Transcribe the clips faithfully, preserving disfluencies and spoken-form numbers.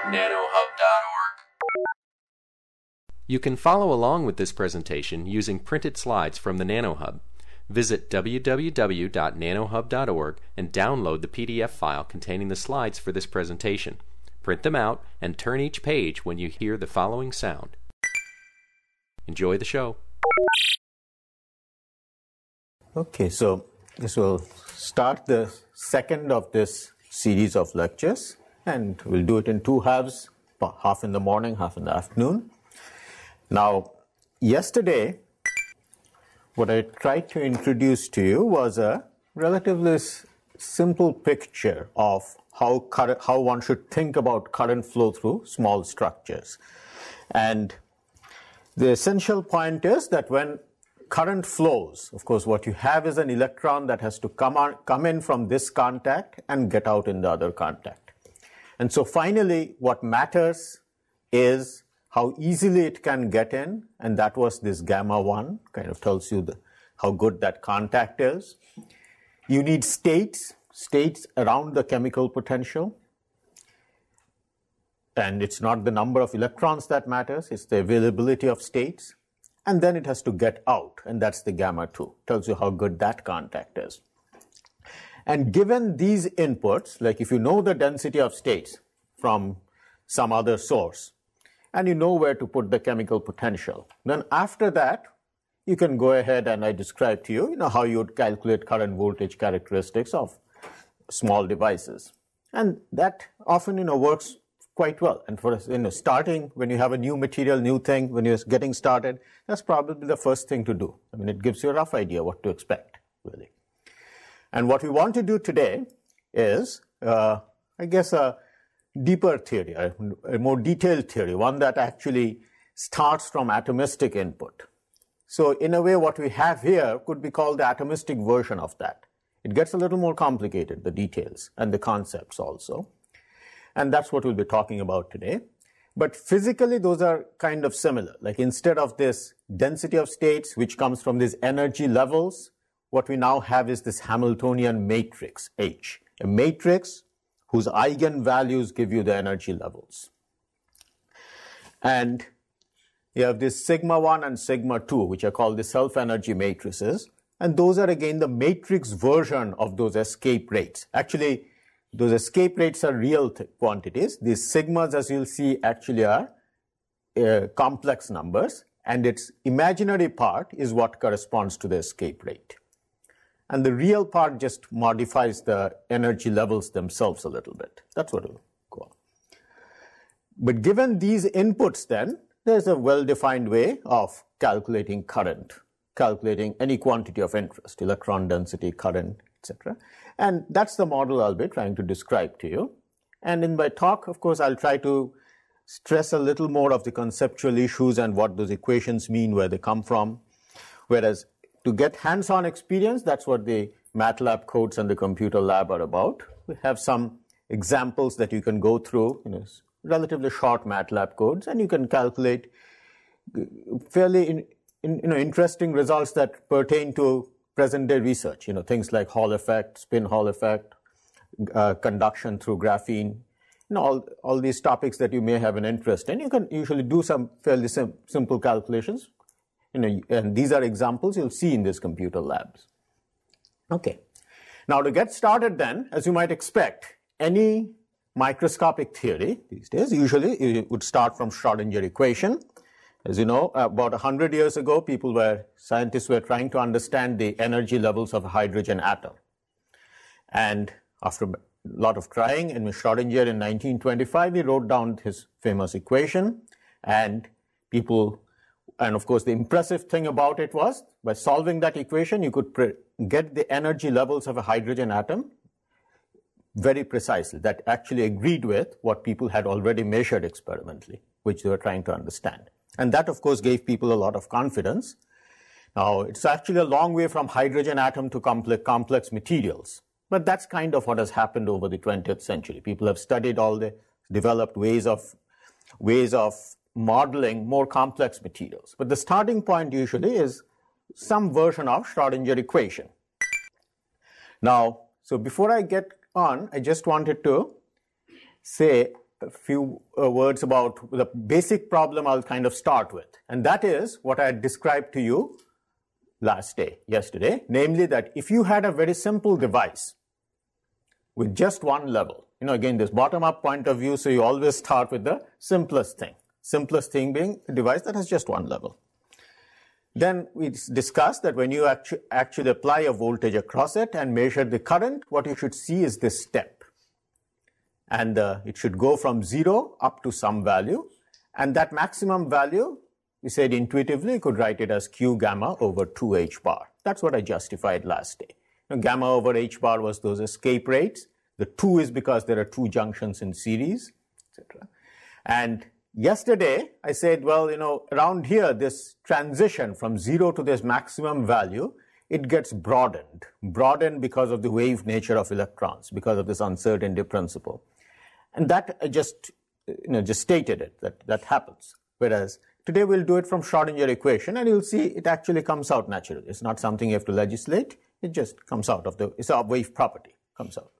nanohub dot org. You can follow along with this presentation using printed slides from the NanoHub. Visit w w w dot nanohub dot org and download the P D F file containing the slides for this presentation. Print them out and turn each page when you hear the following sound. Enjoy the show. Okay, so this will start the second of this series of lectures, and we'll do it in two halves, half in the morning, half in the afternoon. Now, yesterday, what I tried to introduce to you was a relatively simple picture of how current, how one should think about current flow through small structures. And the essential point is that when current flows, of course, what you have is an electron that has to come on, come in from this contact and get out in the other contact. And so finally, what matters is how easily it can get in, and that was this gamma one, kind of tells you the, how good that contact is. You need states, states around the chemical potential. And it's not the number of electrons that matters, it's the availability of states. And then it has to get out, and that's the gamma two, tells you how good that contact is. And given these inputs, like if you know the density of states from some other source, and you know where to put the chemical potential, then after that, you can go ahead and I described to you, you know, how you would calculate current voltage characteristics of small devices. And that often, you know, works quite well. And for, you know, starting, when you have a new material, new thing, when you're getting started, that's probably the first thing to do. I mean, it gives you a rough idea what to expect, really. And what we want to do today is, uh, I guess, a deeper theory, a, a more detailed theory, one that actually starts from atomistic input. So in a way, what we have here could be called the atomistic version of that. It gets a little more complicated, the details and the concepts also. And that's what we'll be talking about today. But physically, those are kind of similar. Like instead of this density of states, which comes from these energy levels, what we now have is this Hamiltonian matrix, H. A matrix whose eigenvalues give you the energy levels. And you have this sigma one and sigma two, which are called the self-energy matrices. And those are, again, the matrix version of those escape rates. Actually, those escape rates are real quantities. These sigmas, as you'll see, actually are uh, complex numbers. And its imaginary part is what corresponds to the escape rate. And the real part just modifies the energy levels themselves a little bit. That's what it'll go on. But given these inputs then, there's a well-defined way of calculating current, calculating any quantity of interest, electron density, current, et cetera. And that's the model I'll be trying to describe to you. And in my talk, of course, I'll try to stress a little more of the conceptual issues and what those equations mean, where they come from. Whereas to get hands-on experience, that's what the MATLAB codes and the computer lab are about. We have some examples that you can go through, you know, relatively short MATLAB codes, and you can calculate fairly in, in, you know, interesting results that pertain to present-day research. You know, things like Hall effect, spin Hall effect, uh, conduction through graphene, you know, all, all these topics that you may have an interest in. You can usually do some fairly sim simple calculations. You know, and these are examples you'll see in these computer labs. Okay. Now, to get started then, as you might expect, any microscopic theory these days, usually it would start from Schrodinger equation. As you know, about one hundred years ago, people were, scientists were trying to understand the energy levels of a hydrogen atom. And after a lot of trying, and Schrodinger in nineteen twenty-five, he wrote down his famous equation, and people And of course, the impressive thing about it was, by solving that equation, you could get the energy levels of a hydrogen atom very precisely. That actually agreed with what people had already measured experimentally, which they were trying to understand. And that, of course, gave people a lot of confidence. Now, it's actually a long way from hydrogen atom to complex, complex materials. But that's kind of what has happened over the twentieth century. People have studied all the developed ways of, ways of modeling more complex materials. But the starting point usually is some version of Schrodinger equation. Now, so before I get on, I just wanted to say a few uh, words about the basic problem I'll kind of start with. And that is what I had described to you last day, yesterday, namely that if you had a very simple device with just one level, you know, again, this bottom-up point of view, so you always start with the simplest thing. Simplest thing being a device that has just one level. Then we discussed that when you actu- actually apply a voltage across it and measure the current, what you should see is this step. And uh, it should go from zero up to some value. And that maximum value, we said intuitively, you could write it as Q gamma over two H bar. That's what I justified last day. Now, gamma over H bar was those escape rates. The two is because there are two junctions in series, et cetera. And yesterday, I said, well, you know, around here, this transition from zero to this maximum value, it gets broadened. Broadened because of the wave nature of electrons, because of this uncertainty principle. And that I just, you know, just stated it, that that happens. Whereas today we'll do it from Schrodinger equation, and you'll see it actually comes out naturally. It's not something you have to legislate. It just comes out of the, it's a wave property, comes out.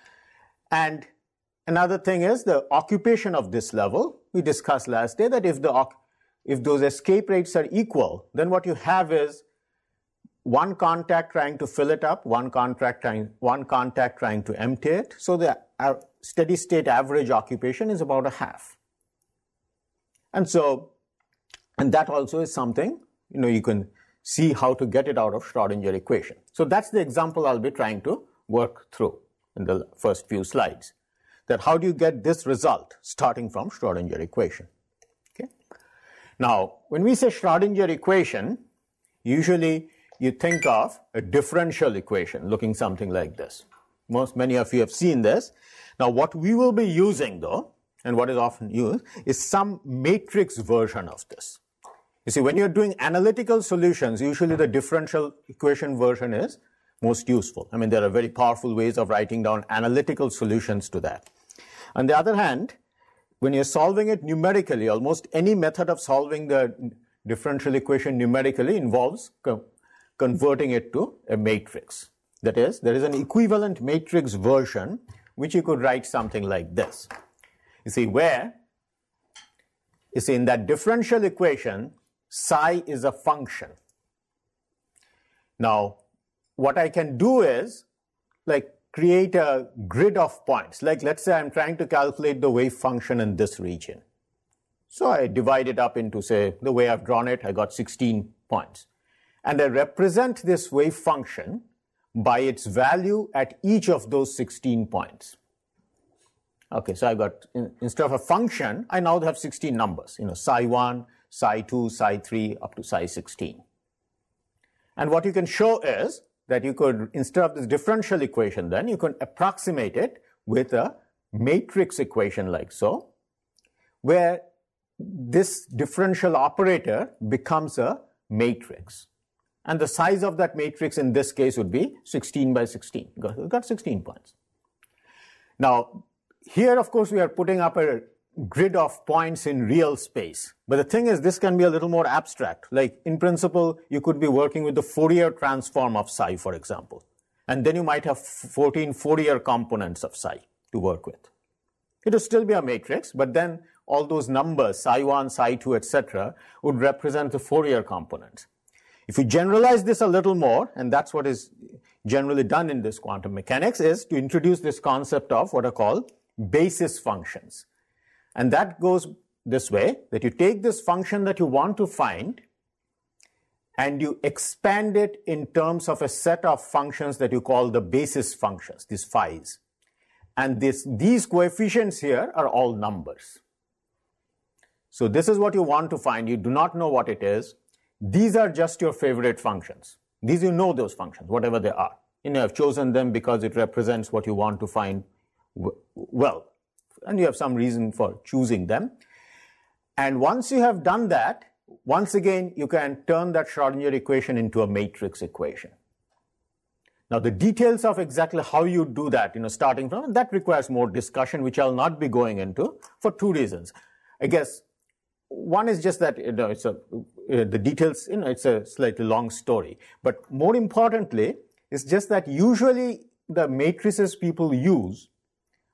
And another thing is the occupation of this level. We discussed last day that if the if those escape rates are equal, then what you have is one contact trying to fill it up, one contact trying one contact trying to empty it. So the uh, steady state average occupation is about a half. And so, and that also is something, you know, you can see how to get it out of Schrodinger equation. So that's the example I'll be trying to work through in the first few slides. That how do you get this result starting from Schrodinger equation? Okay. Now, when we say Schrodinger equation, usually you think of a differential equation looking something like this. Most, many of you have seen this. Now, what we will be using though, and what is often used, is some matrix version of this. You see, when you're doing analytical solutions, usually the differential equation version is most useful. I mean, there are very powerful ways of writing down analytical solutions to that. On the other hand, when you're solving it numerically, almost any method of solving the differential equation numerically involves co- converting it to a matrix. That is, there is an equivalent matrix version which you could write something like this. You see, where, you see, in that differential equation, psi is a function. Now, what I can do is, like, create a grid of points. Like, let's say I'm trying to calculate the wave function in this region. So I divide it up into, say, the way I've drawn it, I got sixteen points. And I represent this wave function by its value at each of those sixteen points. Okay, so I got, instead of a function, I now have sixteen numbers, you know, psi one, psi two, psi three, up to psi sixteen. And what you can show is that you could, instead of this differential equation then, you can approximate it with a matrix equation like so, where this differential operator becomes a matrix. And the size of that matrix in this case would be sixteen by sixteen. We've got sixteen points. Now, here, of course, we are putting up a grid of points in real space. But the thing is, this can be a little more abstract. Like, in principle, you could be working with the Fourier transform of psi, for example. And then you might have fourteen Fourier components of psi to work with. It will still be a matrix, but then all those numbers, psi one, psi two, et cetera, would represent the Fourier components. If you generalize this a little more, and that's what is generally done in this quantum mechanics, is to introduce this concept of what are called basis functions. And that goes this way, that you take this function that you want to find and you expand it in terms of a set of functions that you call the basis functions, these phi's. And this, these coefficients here are all numbers. So this is what you want to find. You do not know what it is. These are just your favorite functions. These, you know those functions, whatever they are. You know, I've chosen them because it represents what you want to find well. And you have some reason for choosing them. And once you have done that, once again, you can turn that Schrodinger equation into a matrix equation. Now, the details of exactly how you do that, you know, starting from, that requires more discussion, which I'll not be going into for two reasons. I guess one is just that, you know, it's a, uh, the details, you know, it's a slightly long story. But more importantly, it's just that usually the matrices people use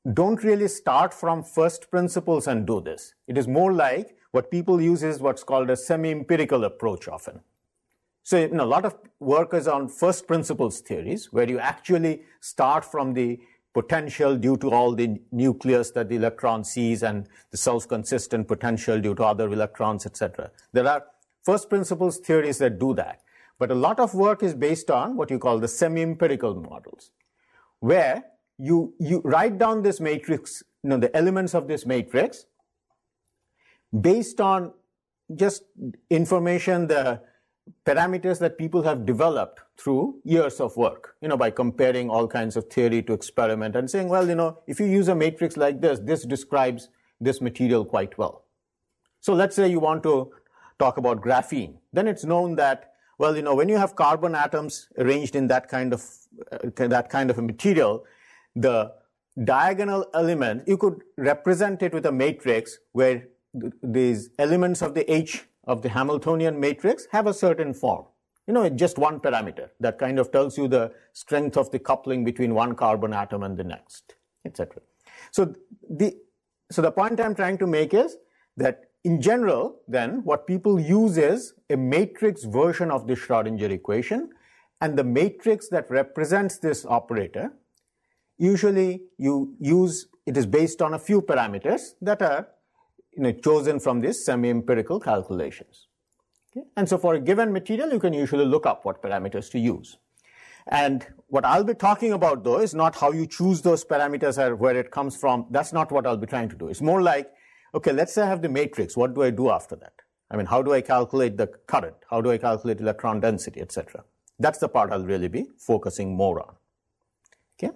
don't really start from first principles and do this. It is more like what people use is what's called a semi-empirical approach often. So you know, a lot of work is on first principles theories, where you actually start from the potential due to all the nucleus that the electron sees and the self-consistent potential due to other electrons, et cetera. There are first principles theories that do that. But a lot of work is based on what you call the semi-empirical models, where you, you write down this matrix, you know, the elements of this matrix based on just information, the parameters that people have developed through years of work, you know, by comparing all kinds of theory to experiment and saying, well, you know, if you use a matrix like this, this describes this material quite well. So let's say you want to talk about graphene. Then it's known that, well, you know, when you have carbon atoms arranged in that kind of, uh, that kind of a material, the diagonal element, you could represent it with a matrix where th these elements of the H of the Hamiltonian matrix have a certain form. You know, just one parameter that kind of tells you the strength of the coupling between one carbon atom and the next, et cetera. So the, so the point I'm trying to make is that in general, then, what people use is a matrix version of the Schrodinger equation, and the matrix that represents this operator, usually you use, it is based on a few parameters that are, you know, chosen from these semi-empirical calculations. Okay? And so for a given material, you can usually look up what parameters to use. And what I'll be talking about, though, is not how you choose those parameters or where it comes from. That's not what I'll be trying to do. It's more like, okay, let's say I have the matrix. What do I do after that? I mean, how do I calculate the current? How do I calculate electron density, et cetera? That's the part I'll really be focusing more on. Okay?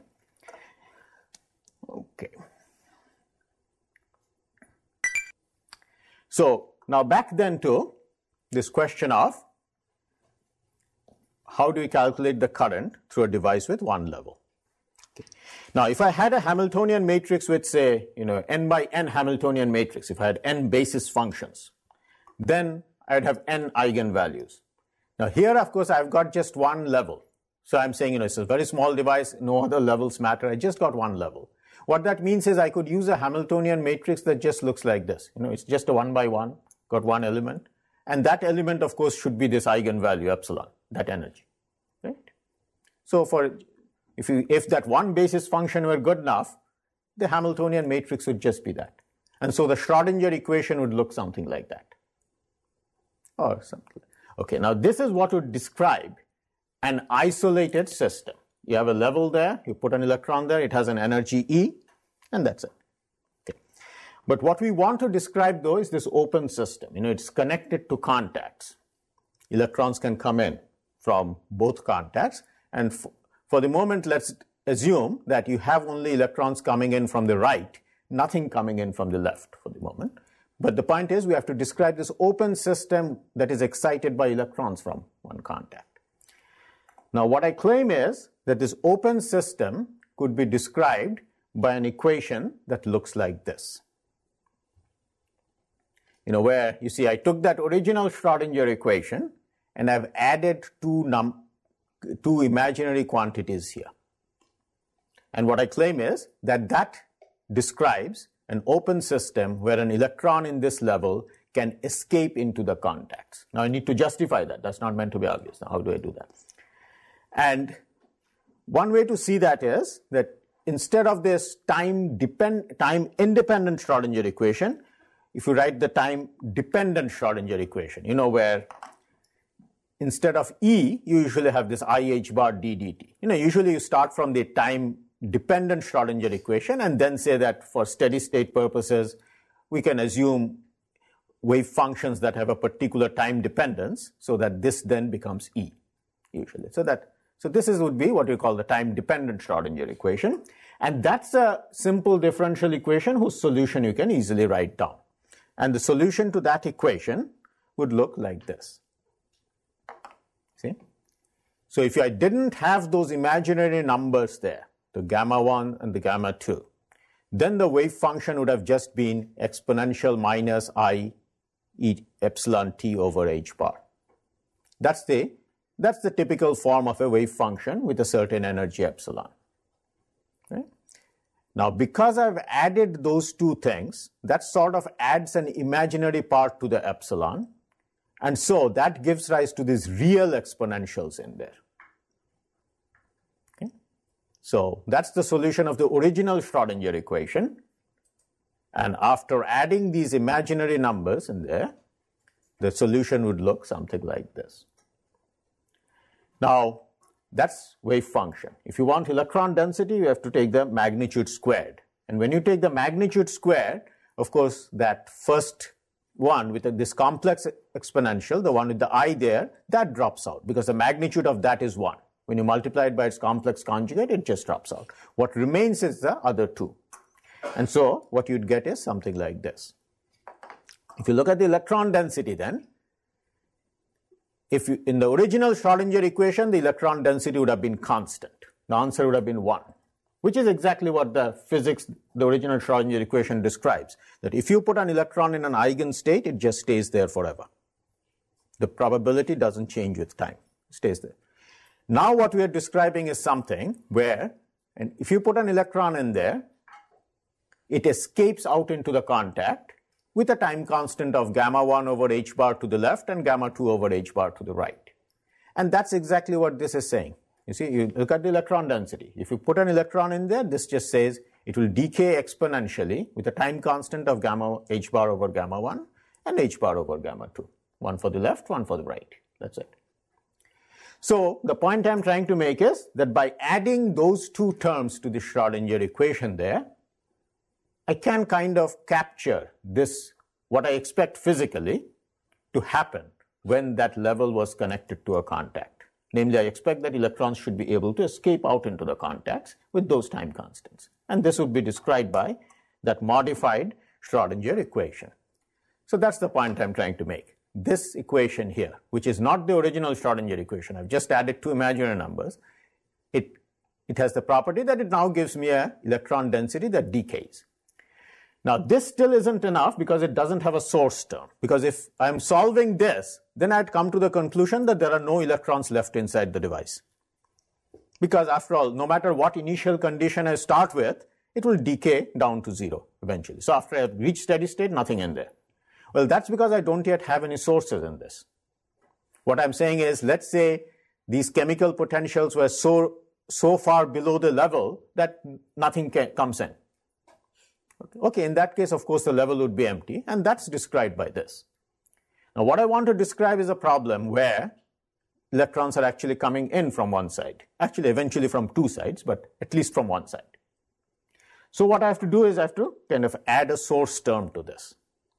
Okay. So now back then to this question of how do we calculate the current through a device with one level? Okay. Now, if I had a Hamiltonian matrix with, say, you know, n by n Hamiltonian matrix, if I had n basis functions, then I'd have n eigenvalues. Now here, of course, I've got just one level. So I'm saying, you know, it's a very small device, no other levels matter, I just got one level. What that means is I could use a Hamiltonian matrix that just looks like this. You know, it's just a one by one, got one element. And that element, of course, should be this eigenvalue, epsilon, that energy, right? So for, if, you, if that one basis function were good enough, the Hamiltonian matrix would just be that. And so the Schrodinger equation would look something like that. Or something. Okay, now this is what would describe an isolated system. You have a level there, you put an electron there, it has an energy E, and that's it. Okay. But what we want to describe, though, is this open system. You know, it's connected to contacts. Electrons can come in from both contacts, and for the moment, let's assume that you have only electrons coming in from the right, nothing coming in from the left for the moment. But the point is, we have to describe this open system that is excited by electrons from one contact. Now, what I claim is that this open system could be described by an equation that looks like this. You know, where you see I took that original Schrodinger equation and I've added two, num two imaginary quantities here. And what I claim is that that describes an open system where an electron in this level can escape into the contacts. Now, I need to justify that. That's not meant to be obvious. Now, how do I do that? And one way to see that is that instead of this time depend, time independent Schrodinger equation, if you write the time dependent Schrodinger equation, you know, where instead of E, you usually have this I H bar d dt. You know, usually you start from the time dependent Schrodinger equation and then say that for steady state purposes, we can assume wave functions that have a particular time dependence so that this then becomes E, usually. So that So this is, would be what we call the time-dependent Schrodinger equation. And that's a simple differential equation whose solution you can easily write down. And the solution to that equation would look like this. See? So if I didn't have those imaginary numbers there, the gamma one and the gamma two, then the wave function would have just been exponential minus I e epsilon t over h bar. That's the That's the typical form of a wave function with a certain energy epsilon. Right? Now, because I've added those two things, that sort of adds an imaginary part to the epsilon. And so that gives rise to these real exponentials in there. Okay? So that's the solution of the original Schrodinger equation. And after adding these imaginary numbers in there, the solution would look something like this. Now, that's wave function. If you want electron density, you have to take the magnitude squared. And when you take the magnitude squared, of course, that first one with this complex exponential, the one with the I there, that drops out because the magnitude of that is one. When you multiply it by its complex conjugate, it just drops out. What remains is the other two. And so what you'd get is something like this. If you look at the electron density then, if you, in the original Schrodinger equation, the electron density would have been constant. The answer would have been one, which is exactly what the physics, the original Schrodinger equation describes. That if you put an electron in an eigenstate, it just stays there forever. The probability doesn't change with time. It stays there. Now what we are describing is something where, and if you put an electron in there, it escapes out into the contact with a time constant of gamma one over h bar to the left and gamma two over h bar to the right. And that's exactly what this is saying. You see, you look at the electron density. If you put an electron in there, this just says it will decay exponentially with a time constant of gamma h bar over gamma one and h bar over gamma two. One for the left, one for the right. That's it. So the point I'm trying to make is that by adding those two terms to the Schrodinger equation there, I can kind of capture this, what I expect physically to happen when that level was connected to a contact. Namely, I expect that electrons should be able to escape out into the contacts with those time constants. And this would be described by that modified Schrodinger equation. So that's the point I'm trying to make. This equation here, which is not the original Schrodinger equation, I've just added two imaginary numbers, it, it has the property that it now gives me an electron density that decays. Now, this still isn't enough because it doesn't have a source term. Because if I'm solving this, then I'd come to the conclusion that there are no electrons left inside the device. Because after all, no matter what initial condition I start with, it will decay down to zero eventually. So after I reach steady state, nothing in there. Well, that's because I don't yet have any sources in this. What I'm saying is, let's say these chemical potentials were so, so far below the level that nothing can, comes in. Okay, in that case, of course, the level would be empty, and that's described by this. Now, what I want to describe is a problem where electrons are actually coming in from one side. Actually, eventually from two sides, but at least from one side. So what I have to do is I have to kind of add a source term to this.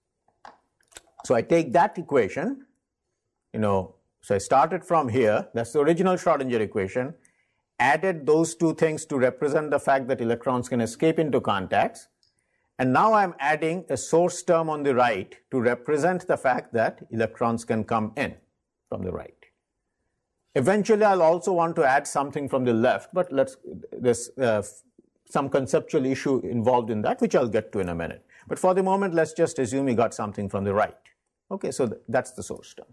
So I take that equation, you know, so I started from here, that's the original Schrodinger equation, added those two things to represent the fact that electrons can escape into contacts. And now I'm adding a source term on the right to represent the fact that electrons can come in from the right. Eventually, I'll also want to add something from the left, but let's, there's uh, some conceptual issue involved in that, which I'll get to in a minute. But for the moment, let's just assume we got something from the right. Okay, so th- that's the source term.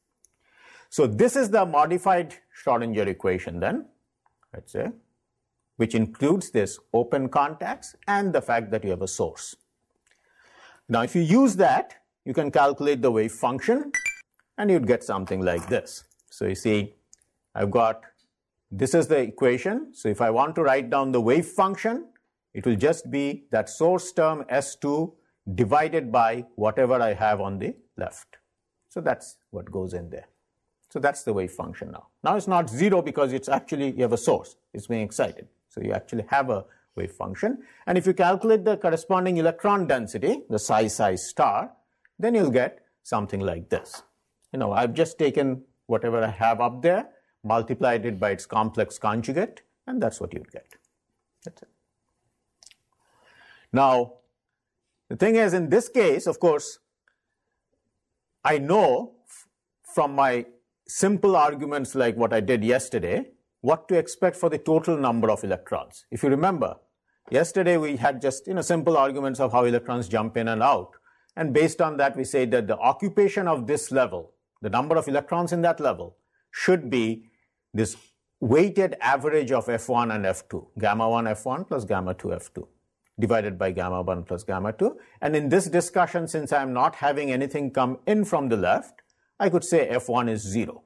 So this is the modified Schrodinger equation then, let's say, which includes this open contacts and the fact that you have a source. Now, if you use that, you can calculate the wave function, and you'd get something like this. So you see, I've got, this is the equation. So if I want to write down the wave function, it will just be that source term S two divided by whatever I have on the left. So that's what goes in there. So that's the wave function now. Now it's not zero because it's actually, you have a source. It's being excited. So you actually have a wave function. And if you calculate the corresponding electron density, the psi psi star, then you'll get something like this. You know, I've just taken whatever I have up there, multiplied it by its complex conjugate, and that's what you'd get. That's it. Now, the thing is, in this case, of course, I know from my simple arguments like what I did yesterday, what to expect for the total number of electrons. If you remember, yesterday we had just, you know, simple arguments of how electrons jump in and out. And based on that, we say that the occupation of this level, the number of electrons in that level, should be this weighted average of F one and F two, gamma one F one plus gamma two F two. divided by gamma one plus gamma two. And in this discussion, since I'm not having anything come in from the left, I could say F one is zero.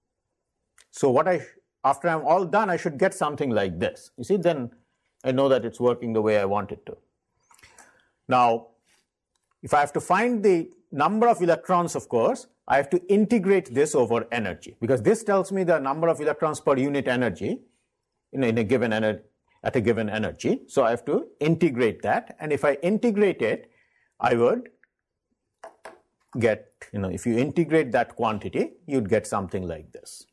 So what I, after I'm all done, I should get something like this. You see, then I know that it's working the way I want it to. Now, if I have to find the number of electrons, of course, I have to integrate this over energy, because this tells me the number of electrons per unit energy in a, in a given energy, at a given energy. So I have to integrate that. And if I integrate it, I would get, you know, if you integrate that quantity, you'd get something like this.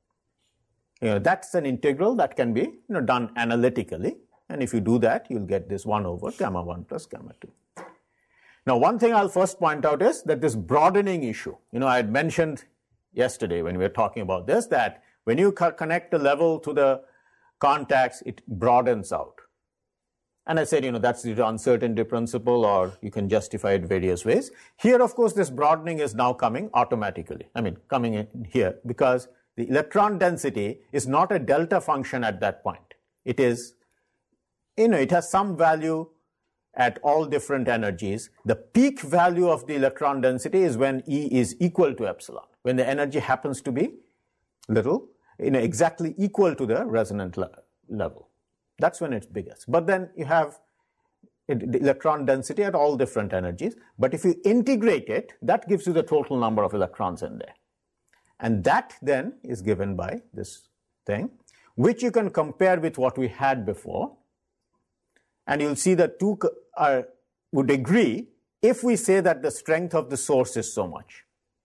You know, that's an integral that can be, you know, done analytically. And if you do that, you'll get this one over gamma one plus gamma two. Now, one thing I'll first point out is that this broadening issue, you know, I had mentioned yesterday when we were talking about this, that when you co- connect the level to the contacts, it broadens out. And I said, you know, that's the uncertainty principle, or you can justify it various ways. Here, of course, this broadening is now coming automatically. I mean, coming in here, because the electron density is not a delta function at that point. It is, you know, it has some value at all different energies. The peak value of the electron density is when E is equal to epsilon, when the energy happens to be little, you know, exactly equal to the resonant le- level. That's when it's biggest. But then you have it, the electron density at all different energies. But if you integrate it, that gives you the total number of electrons in there. And that then is given by this thing, which you can compare with what we had before. And you'll see that two are, would agree if we say that the strength of the source is so much.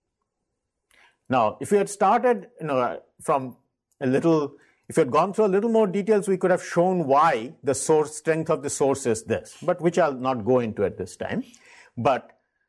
Now, if we had started, you know, from a little, if we had gone through a little more details, we could have shown why the source strength of the source is this, but which I'll not go into at this time. But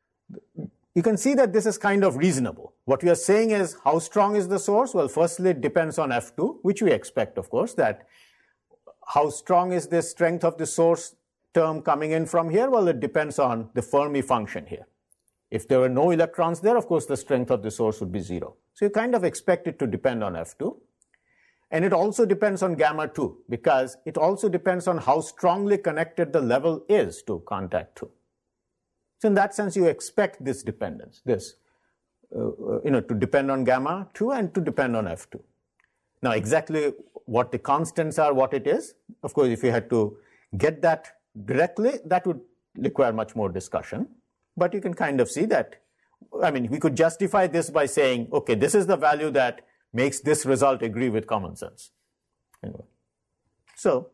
you can see that this is kind of reasonable. What we are saying is, how strong is the source? Well, firstly, it depends on F two, which we expect, of course, that how strong is the strength of the source term coming in from here? Well, it depends on the Fermi function here. If there were no electrons there, of course, the strength of the source would be zero. So you kind of expect it to depend on F two. And it also depends on gamma two, because it also depends on how strongly connected the level is to contact two. So in that sense, you expect this dependence, this, uh, you know, to depend on gamma two and to depend on F two. Now, exactly what the constants are, what it is, of course, if you had to get that directly, that would require much more discussion. But you can kind of see that, I mean, we could justify this by saying, okay, this is the value that makes this result agree with common sense. Anyway. So,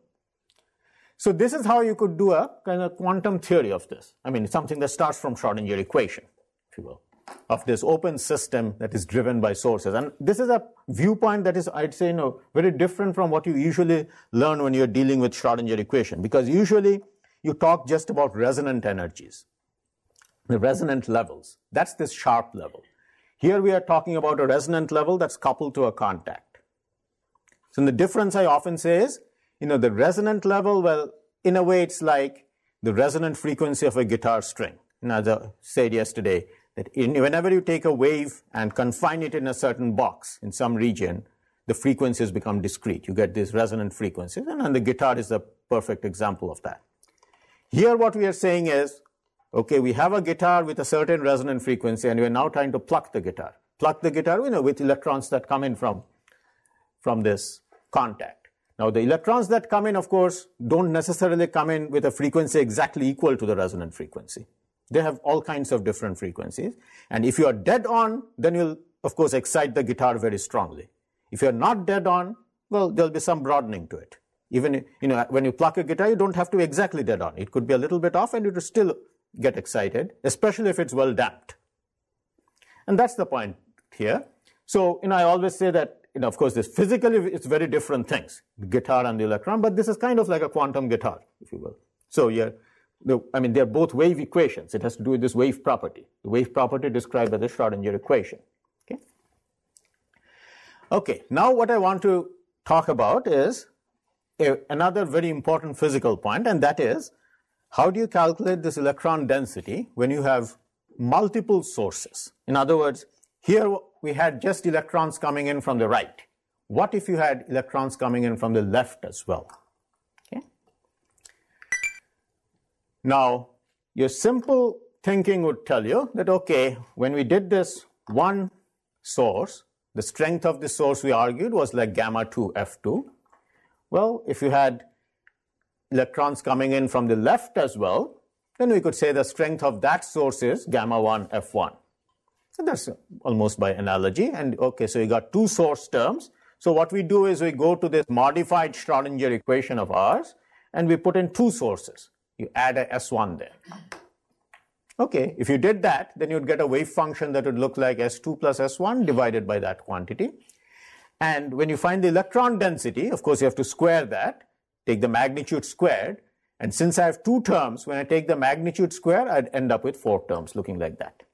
so this is how you could do a kind of quantum theory of this. I mean, something that starts from Schrodinger equation, if you will, of this open system that is driven by sources. And this is a viewpoint that is, I'd say, you know, very different from what you usually learn when you're dealing with Schrodinger equation, because usually you talk just about resonant energies, the resonant levels. That's this sharp level. Here we are talking about a resonant level that's coupled to a contact. So the difference I often say is, you know, the resonant level, well, in a way it's like the resonant frequency of a guitar string. And as I said yesterday, that in, whenever you take a wave and confine it in a certain box in some region, the frequencies become discrete. You get these resonant frequencies, and, and the guitar is a perfect example of that. Here what we are saying is, okay, we have a guitar with a certain resonant frequency, and we are now trying to pluck the guitar. Pluck the guitar, you know, with electrons that come in from, from this contact. Now, the electrons that come in, of course, don't necessarily come in with a frequency exactly equal to the resonant frequency. They have all kinds of different frequencies. And if you are dead on, then you'll, of course, excite the guitar very strongly. If you're not dead on, well, there'll be some broadening to it. Even, you know, when you pluck a guitar, you don't have to be exactly dead on. It could be a little bit off, and it will still get excited, especially if it's well damped. And that's the point here. So, you know, I always say that, you know, of course, this physically, it's very different things, the guitar and the electron, but this is kind of like a quantum guitar, if you will. So, yeah, the, I mean, they're both wave equations. It has to do with this wave property. The wave property described by the Schrodinger equation. Okay. Okay. Now, what I want to talk about is a, another very important physical point, and that is, how do you calculate this electron density when you have multiple sources? In other words, here we had just electrons coming in from the right. What if you had electrons coming in from the left as well? Okay. Now, your simple thinking would tell you that, okay, when we did this one source, the strength of the source we argued was like gamma two F two. Well, if you had electrons coming in from the left as well, then we could say the strength of that source is gamma one F one. So that's almost by analogy. And okay, so you got two source terms. So what we do is we go to this modified Schrodinger equation of ours, and we put in two sources. You add a S one there. Okay, if you did that, then you'd get a wave function that would look like S two plus S one divided by that quantity. And when you find the electron density, of course, you have to square that, take the magnitude squared. And since I have two terms, when I take the magnitude square, I'd end up with four terms looking like that.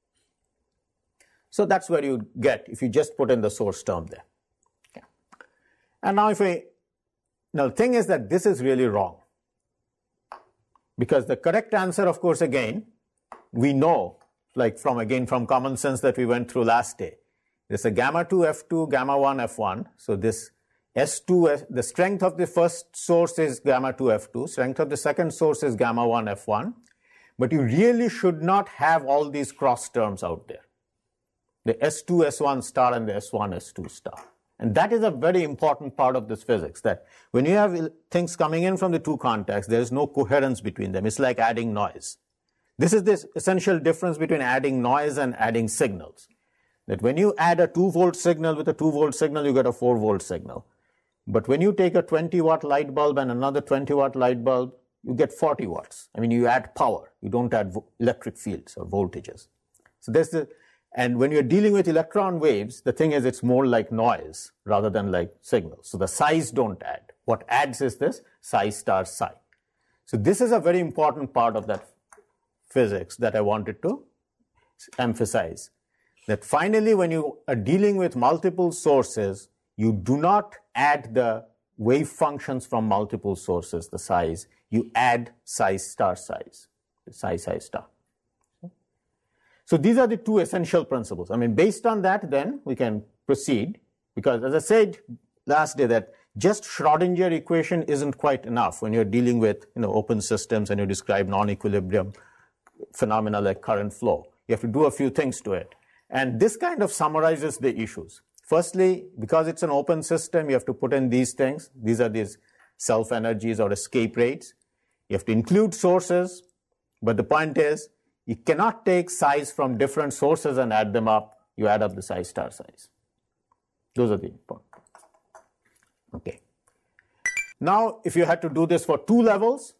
So that's where you get if you just put in the source term there. Okay. And now if we, now the thing is that this is really wrong. Because the correct answer, of course, again, we know, like from again from common sense that we went through last day. There's a gamma two F two, gamma one F one. So this S two, the strength of the first source is gamma two F two, strength of the second source is gamma one F one. But you really should not have all these cross terms out there. The S two S one star and the S one S two star. And that is a very important part of this physics, that when you have things coming in from the two contacts, there is no coherence between them. It's like adding noise. This is this essential difference between adding noise and adding signals. That when you add a two volt signal with a two volt signal, you get a four volt signal. But when you take a twenty watt light bulb and another twenty watt light bulb, you get forty watts. I mean, you add power. You don't add electric fields or voltages. So there's the, and when you're dealing with electron waves, the thing is it's more like noise rather than like signals. So the size don't add. What adds is this psi star psi. So this is a very important part of that physics that I wanted to emphasize. That finally, when you are dealing with multiple sources, you do not add the wave functions from multiple sources, the size. You add psi star size, the psi psi star. So these are the two essential principles. I mean, based on that, then we can proceed. Because as I said last day, that just Schrodinger equation isn't quite enough when you're dealing with, you know, open systems and you describe non-equilibrium phenomena like current flow. You have to do a few things to it. And this kind of summarizes the issues. Firstly, because it's an open system, you have to put in these things. These are these self-energies or escape rates. You have to include sources. But the point is, you cannot take size from different sources and add them up. You add up the psi star size. Those are the important. Okay. Now, if you had to do this for two levels,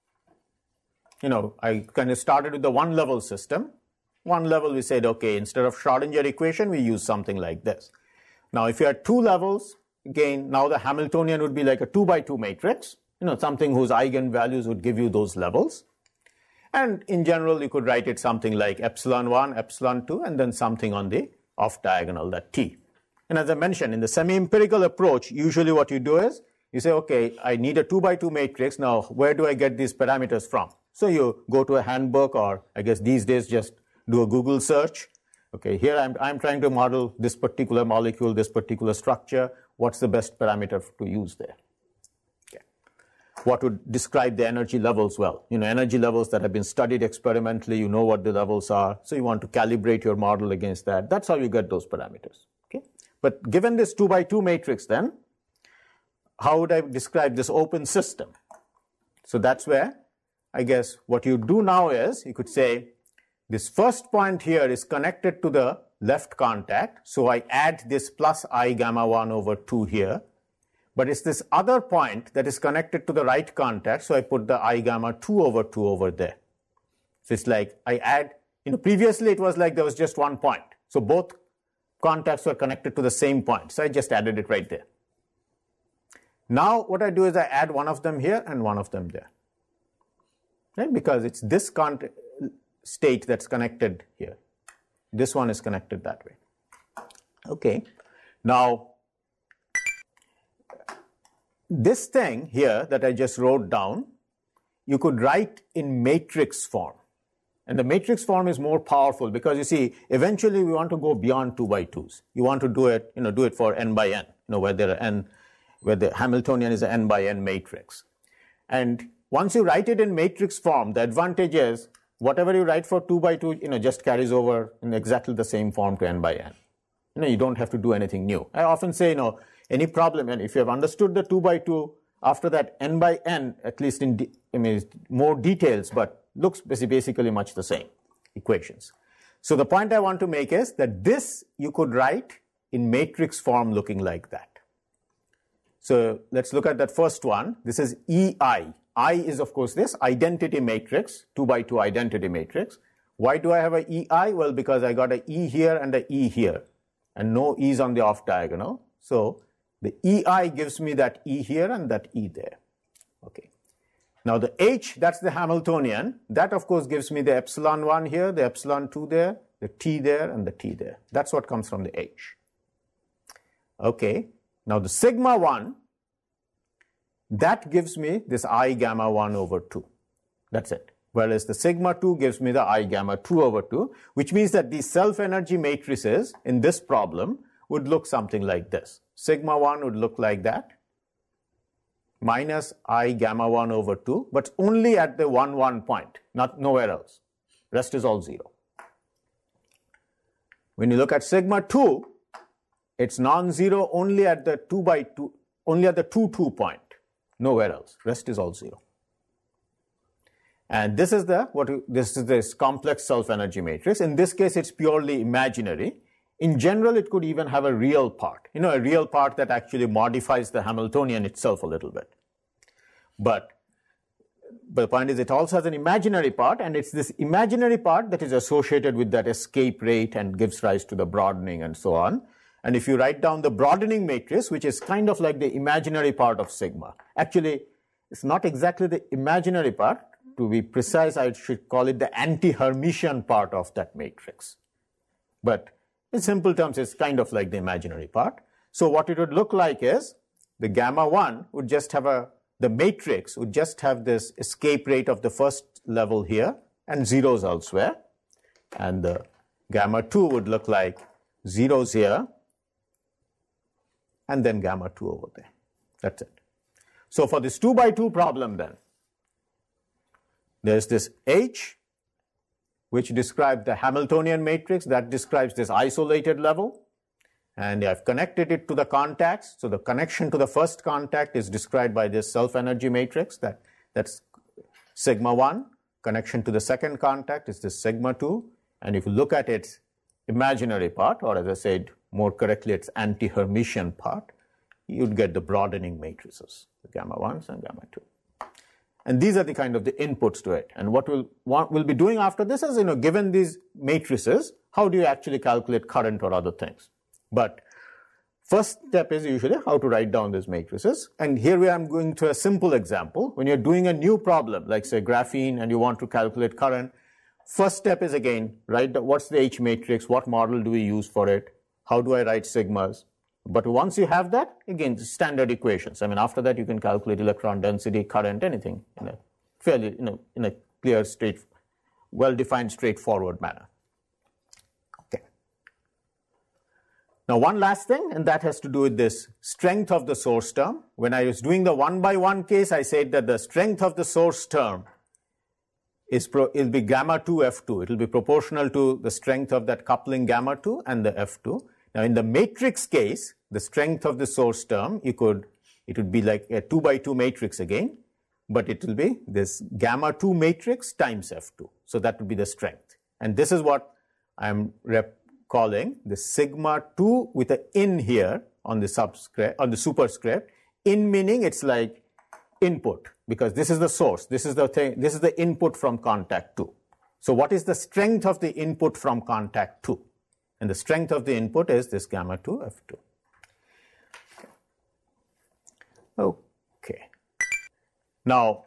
you know, I kind of started with the one level system. One level we said, okay, instead of Schrodinger equation, we use something like this. Now, if you had two levels, again, now the Hamiltonian would be like a two by two matrix, you know, something whose eigenvalues would give you those levels. And in general, you could write it something like epsilon one, epsilon two, and then something on the off diagonal, that T. And as I mentioned, in the semi-empirical approach, usually what you do is, you say, okay, I need a two by two matrix. Now, where do I get these parameters from? So you go to a handbook, or I guess these days just do a Google search. Okay, here I'm, I'm trying to model this particular molecule, this particular structure. What's the best parameter to use there? Okay. What would describe the energy levels well? You know, energy levels that have been studied experimentally, you know what the levels are. So you want to calibrate your model against that. That's how you get those parameters. Okay. But given this two by two matrix then, how would I describe this open system? So that's where, I guess, what you do now is, you could say, this first point here is connected to the left contact. So I add this plus I gamma one over two here. But it's this other point that is connected to the right contact. So I put the I gamma two over two over there. So it's like I add, you know, previously it was like there was just one point. So both contacts were connected to the same point. So I just added it right there. Now what I do is I add one of them here and one of them there. Right? Because it's this contact state that's connected here. This one is connected that way. Okay. Now, this thing here that I just wrote down, you could write in matrix form. And the matrix form is more powerful because, you see, eventually we want to go beyond two by twos. You want to do it, you know, do it for n by n, you know, where there are n, where the Hamiltonian is an n by n matrix. And once you write it in matrix form, the advantage is whatever you write for two by two, you know, just carries over in exactly the same form to n by n. You know, you don't have to do anything new. I often say, you know, any problem, and if you have understood the two by two, after that n by n, at least in de I mean, more details, but looks basically much the same equations. So the point I want to make is that this you could write in matrix form looking like that. So let's look at that first one. This is E I. I is, of course, this identity matrix, two by two identity matrix. Why do I have a E I? Well, because I got a E here and a E here, and no E's on the off diagonal. So the E I gives me that E here and that E there. Okay. Now the H, that's the Hamiltonian. That, of course, gives me the epsilon one here, the epsilon two there, the T there, and the T there. That's what comes from the H. Okay. Now the sigma one, that gives me this I gamma one over two. That's it. Whereas the sigma two gives me the I gamma two over two, which means that these self-energy matrices in this problem would look something like this. Sigma one would look like that, minus I gamma one over two, but only at the one, one point, not nowhere else. Rest is all zero. When you look at sigma two, it's non-zero only at the two by two, only at the two, two point, nowhere else. Rest is all zero. And this is the, what, this is this complex self-energy matrix. In this case, it's purely imaginary. In general, it could even have a real part, you know, a real part that actually modifies the Hamiltonian itself a little bit. But, but the point is it also has an imaginary part, and it's this imaginary part that is associated with that escape rate and gives rise to the broadening and so on. And if you write down the broadening matrix, which is kind of like the imaginary part of sigma, actually, it's not exactly the imaginary part. To be precise, I should call it the anti-Hermitian part of that matrix. But in simple terms, it's kind of like the imaginary part. So what it would look like is the gamma one would just have a, the matrix would just have this escape rate of the first level here and zeros elsewhere. And the gamma two would look like zeros here and then gamma two over there. That's it. So for this two by two problem then, there's this H, which describes the Hamiltonian matrix that describes this isolated level. And I've connected it to the contacts. So the connection to the first contact is described by this self-energy matrix. That, that's sigma one. Connection to the second contact is this sigma two. And if you look at its imaginary part, or as I said more correctly, its anti-Hermitian part, you'd get the broadening matrices, the gamma ones and gamma two. And these are the kind of the inputs to it. And what we'll, want, we'll be doing after this is, you know, given these matrices, how do you actually calculate current or other things? But first step is usually how to write down these matrices. And here we are going to a simple example. When you're doing a new problem, like say graphene, and you want to calculate current, first step is again, write the, what's the H matrix, what model do we use for it, how do I write sigmas? But once you have that, again, standard equations. I mean, after that, you can calculate electron density, current, anything in a fairly, you know, in a clear, straight, well-defined, straightforward manner. Okay. Now, one last thing, and that has to do with this strength of the source term. When I was doing the one by one case, I said that the strength of the source term is pro, it'll be gamma two F two. It'll be proportional to the strength of that coupling gamma two and the F two. Now, in the matrix case, the strength of the source term, you could, it would be like a two by two matrix again, but it will be this gamma two matrix times F two. So that would be the strength. And this is what I'm rep calling the sigma two with an in here on the subscript, on the superscript. In meaning it's like input, because this is the source. This is the thing, this is the input from contact two. So what is the strength of the input from contact two? And the strength of the input is this gamma two F two. Okay. Now,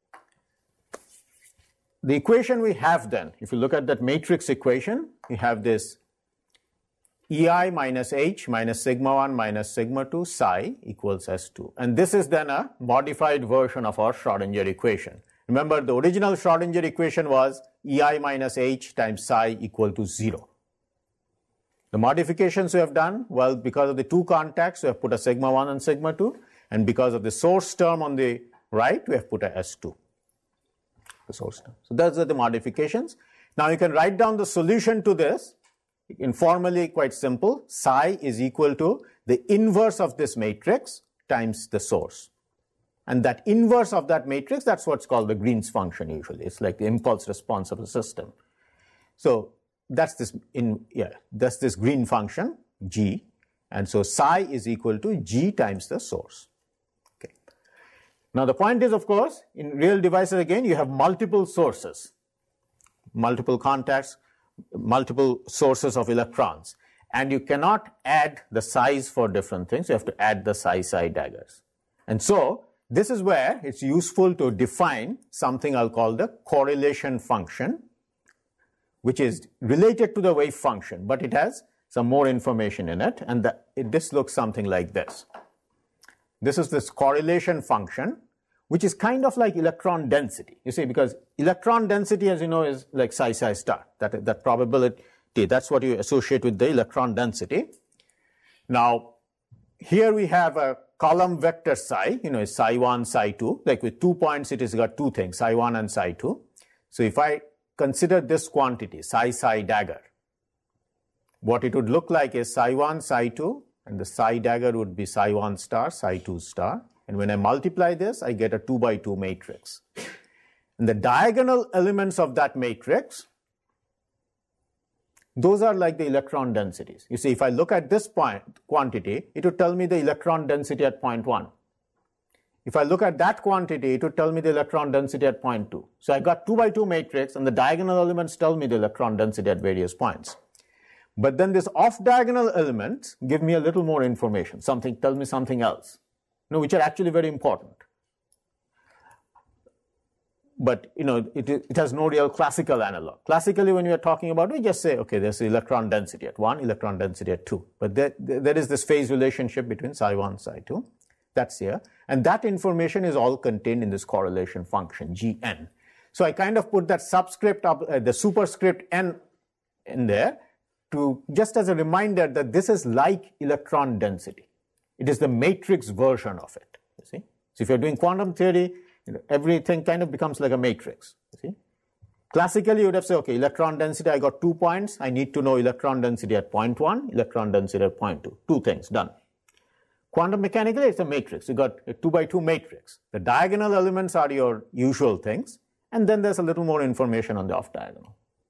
the equation we have then, if you look at that matrix equation, we have this E I minus H minus sigma one minus sigma two psi equals S two. And this is then a modified version of our Schrodinger equation. Remember, the original Schrodinger equation was E I minus H times psi equal to zero. The modifications we have done, well, because of the two contacts, we have put a sigma one and sigma two. And because of the source term on the right, we have put a S two. the source term. So those are the modifications. Now you can write down the solution to this. Informally, quite simple. Psi is equal to the inverse of this matrix times the source. And that inverse of that matrix, that's what's called the Green's function usually. It's like the impulse response of the system. So that's this in yeah, that's this Green function, G. And so psi is equal to G times the source. Okay. Now the point is, of course, in real devices again, you have multiple sources, multiple contacts, multiple sources of electrons. And you cannot add the size for different things. You have to add the psi-psi daggers. And so this is where it's useful to define something I'll call the correlation function, which is related to the wave function, but it has some more information in it, and the, it, this looks something like this. This is this correlation function, which is kind of like electron density, you see, because electron density, as you know, is like psi psi star, that, that probability, that's what you associate with the electron density. Now, here we have a column vector psi, you know, is psi one, psi two, like with two points, it has got two things, psi one and psi two. So if I consider this quantity, psi psi dagger, what it would look like is psi one, psi two, and the psi dagger would be psi one star, psi two star. And when I multiply this, I get a two by two matrix. And the diagonal elements of that matrix, those are like the electron densities. You see, if I look at this point quantity, it would tell me the electron density at point one. If I look at that quantity, it would tell me the electron density at point two. So I got two by two matrix, and the diagonal elements tell me the electron density at various points. But then this off-diagonal elements give me a little more information, something, tell me something else, you know, which are actually very important. But, you know, it, it has no real classical analog. Classically, when we are talking about it, we just say, okay, there's electron density at one, electron density at two. But there, there is this phase relationship between psi one, psi two. That's here. And that information is all contained in this correlation function, G N. So I kind of put that subscript, up, uh, the superscript N in there, to just as a reminder that this is like electron density. It is the matrix version of it, you see. So if you're doing quantum theory, you know, everything kind of becomes like a matrix, you see. Classically, you would have said, okay, electron density, I got two points. I need to know electron density at point one, electron density at point two. Two things, done. Quantum mechanically, it's a matrix. You got a two by two matrix. The diagonal elements are your usual things, and then there's a little more information on the off-diagonal.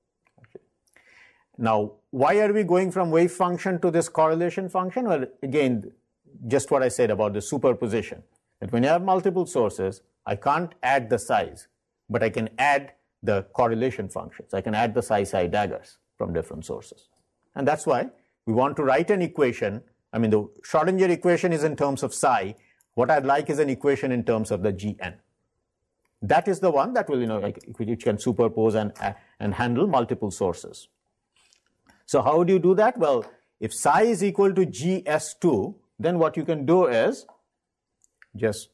Now, why are we going from wave function to this correlation function? Well, again, just what I said about the superposition. That when you have multiple sources, I can't add the size, but I can add the correlation functions. I can add the psi-psi daggers from different sources. And that's why we want to write an equation. I mean, the Schrodinger equation is in terms of psi. What I'd like is an equation in terms of the G N. That is the one that will, you know, like, which can superpose and, uh, and handle multiple sources. So how do you do that? Well, if psi is equal to G S two, then what you can do is just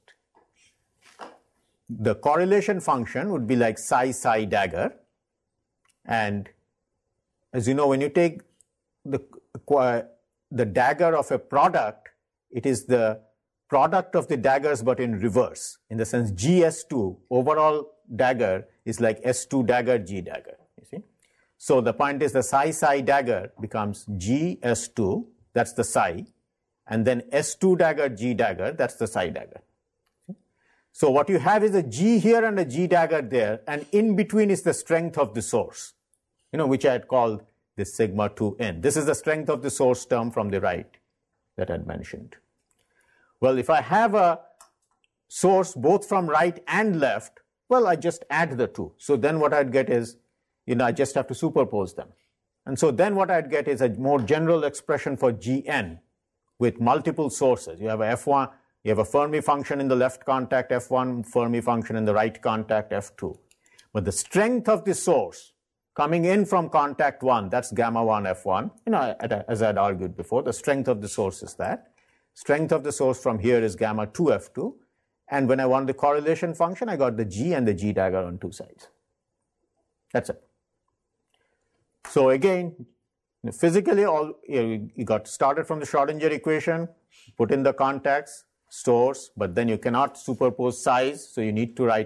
the correlation function would be like psi psi dagger. And as you know, when you take the, the dagger of a product, it is the product of the daggers but in reverse. In the sense G S two, overall dagger is like S two dagger, G dagger, you see. So the point is the psi psi dagger becomes G S two, that's the psi, and then S two dagger, G dagger, that's the psi dagger. So what you have is a G here and a G dagger there, and in between is the strength of the source, you know, which I had called the sigma two n. This is the strength of the source term from the right that I had mentioned. Well, if I have a source both from right and left, well, I just add the two. So then what I'd get is, you know, I just have to superpose them. And so then what I'd get is a more general expression for G N with multiple sources. You have a F one, you have a Fermi function in the left contact, F one, Fermi function in the right contact, F two. But the strength of the source coming in from contact one, that's gamma one, F one. You know, as I had argued before, the strength of the source is that. Strength of the source from here is gamma two, F two. And when I want the correlation function, I got the G and the G dagger on two sides. That's it. So again, physically, all you got started from the Schrodinger equation, put in the contacts, source, but then you cannot superpose size, so you need to write a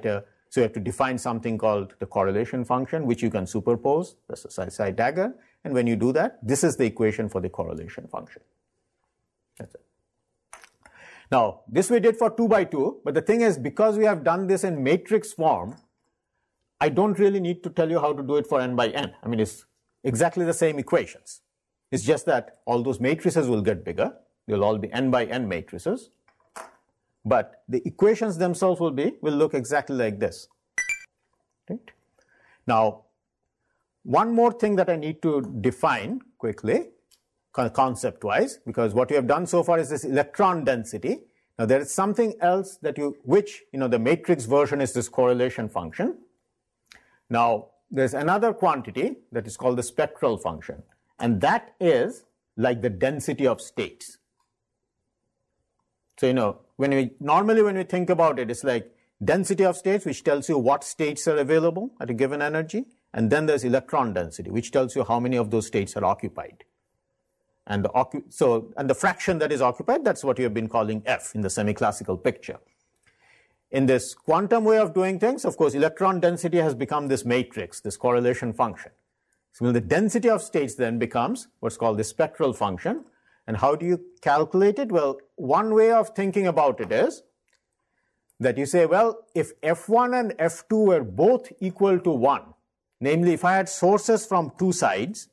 So you have to define something called the correlation function, which you can superpose. That's a side-side dagger. And when you do that, this is the equation for the correlation function. That's it. Now, this we did for two by two, but the thing is, because we have done this in matrix form, I don't really need to tell you how to do it for n by n. I mean, it's exactly the same equations. It's just that all those matrices will get bigger. They'll all be n by n matrices. But the equations themselves will be, will look exactly like this. Right? Now, one more thing that I need to define quickly, concept-wise, because what we have done so far is this electron density. Now, there is something else that you, which, you know, the matrix version is this correlation function. Now, there's another quantity that is called the spectral function, and that is like the density of states. So, you know, when we, normally when we think about it, it's like density of states, which tells you what states are available at a given energy, and then there's electron density, which tells you how many of those states are occupied. And the, occu so, and the fraction that is occupied, that's what you have been calling F in the semi-classical picture. In this quantum way of doing things, of course, electron density has become this matrix, this correlation function. So the density of states then becomes what's called the spectral function. And how do you calculate it? Well, one way of thinking about it is that you say, well, if F one and F two were both equal to one, namely if I had sources from two sides,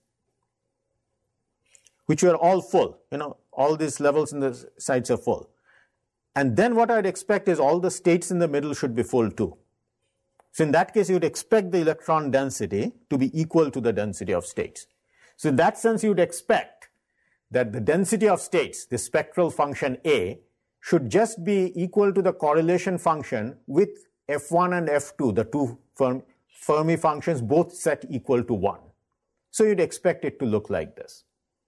which were all full, you know, all these levels in the sides are full. And then what I'd expect is all the states in the middle should be full too. So in that case, you'd expect the electron density to be equal to the density of states. So in that sense, you'd expect that the density of states, the spectral function A, should just be equal to the correlation function with F one and F two, the two Fermi functions, both set equal to one. So you'd expect it to look like this.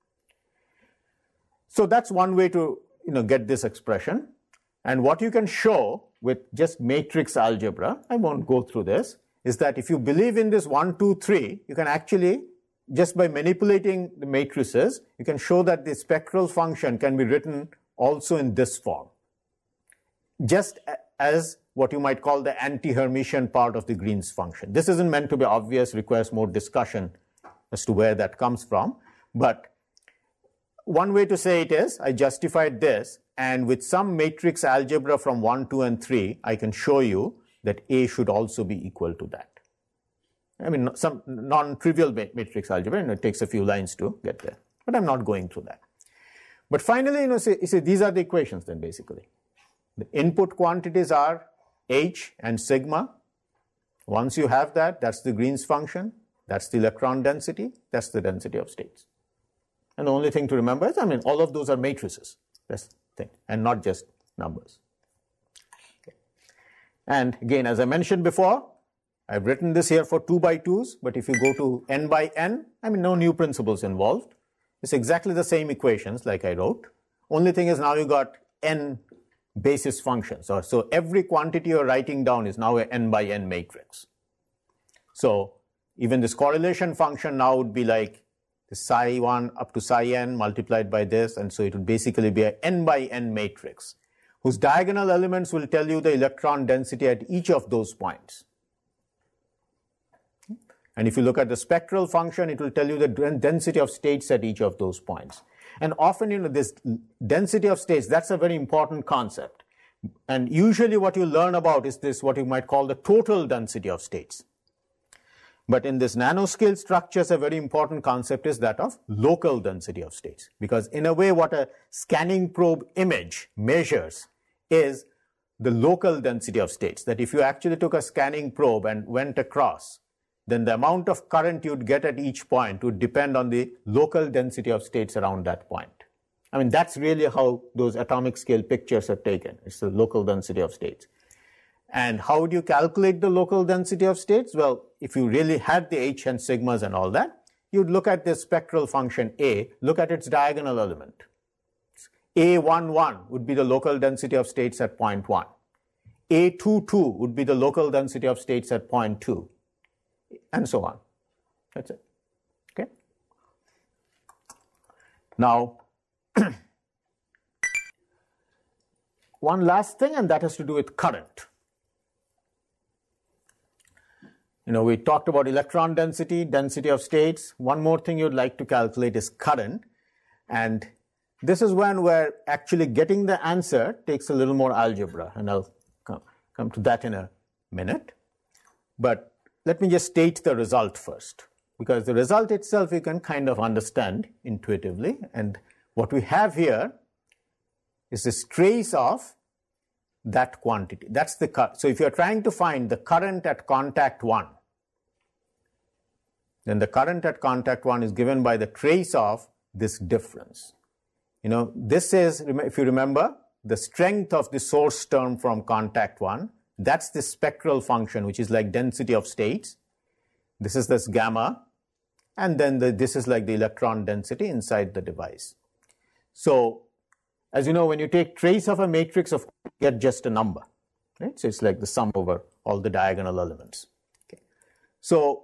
So that's one way to, you know, get this expression. And what you can show with just matrix algebra, I won't go through this, is that if you believe in this one, two, three, you can actually, just by manipulating the matrices, you can show that the spectral function can be written also in this form, just as what you might call the anti-Hermitian part of the Green's function. This isn't meant to be obvious, requires more discussion as to where that comes from, but one way to say it is, I justified this, and with some matrix algebra from one, two, and three, I can show you that A should also be equal to that. I mean, some non-trivial matrix algebra, and it takes a few lines to get there, but I'm not going through that. But finally, you know, say, say these are the equations then basically. The input quantities are H and sigma. Once you have that, that's the Green's function, that's the electron density, that's the density of states. And the only thing to remember is, I mean, all of those are matrices, that's the thing, and not just numbers. Okay. And again, as I mentioned before, I've written this here for two by twos, but if you go to n by n, I mean, no new principles involved. It's exactly the same equations like I wrote. Only thing is now you got n basis functions. Or, so every quantity you're writing down is now an n by n matrix. So even this correlation function now would be like the psi one up to psi n multiplied by this, and so it would basically be an n by n matrix, whose diagonal elements will tell you the electron density at each of those points. And if you look at the spectral function, it will tell you the density of states at each of those points. And often, you know, this density of states, that's a very important concept. And usually what you learn about is this, what you might call the total density of states. But in this nanoscale structures, a very important concept is that of local density of states. Because in a way, what a scanning probe image measures is the local density of states. That if you actually took a scanning probe and went across, then the amount of current you'd get at each point would depend on the local density of states around that point. I mean, that's really how those atomic scale pictures are taken. It's the local density of states. And how do you calculate the local density of states? Well, if you really had the H and sigmas and all that, you'd look at the spectral function A, look at its diagonal element. A one one would be the local density of states at point one. A two two would be the local density of states at point two, and so on. That's it. Okay? Now, one last thing, and that has to do with current. You know, we talked about electron density, density of states. One more thing you'd like to calculate is current. And this is one where actually getting the answer takes a little more algebra. And I'll come, come to that in a minute. But let me just state the result first, because the result itself you can kind of understand intuitively. And what we have here is this trace of that quantity. That's the, so if you're trying to find the current at contact one, then the current at contact one is given by the trace of this difference. You know, this is, if you remember, the strength of the source term from contact one. That's the spectral function, which is like density of states. This is this gamma. And then the, this is like the electron density inside the device. So, as you know, when you take trace of a matrix, of you get just a number, right? So it's like the sum over all the diagonal elements. Okay. So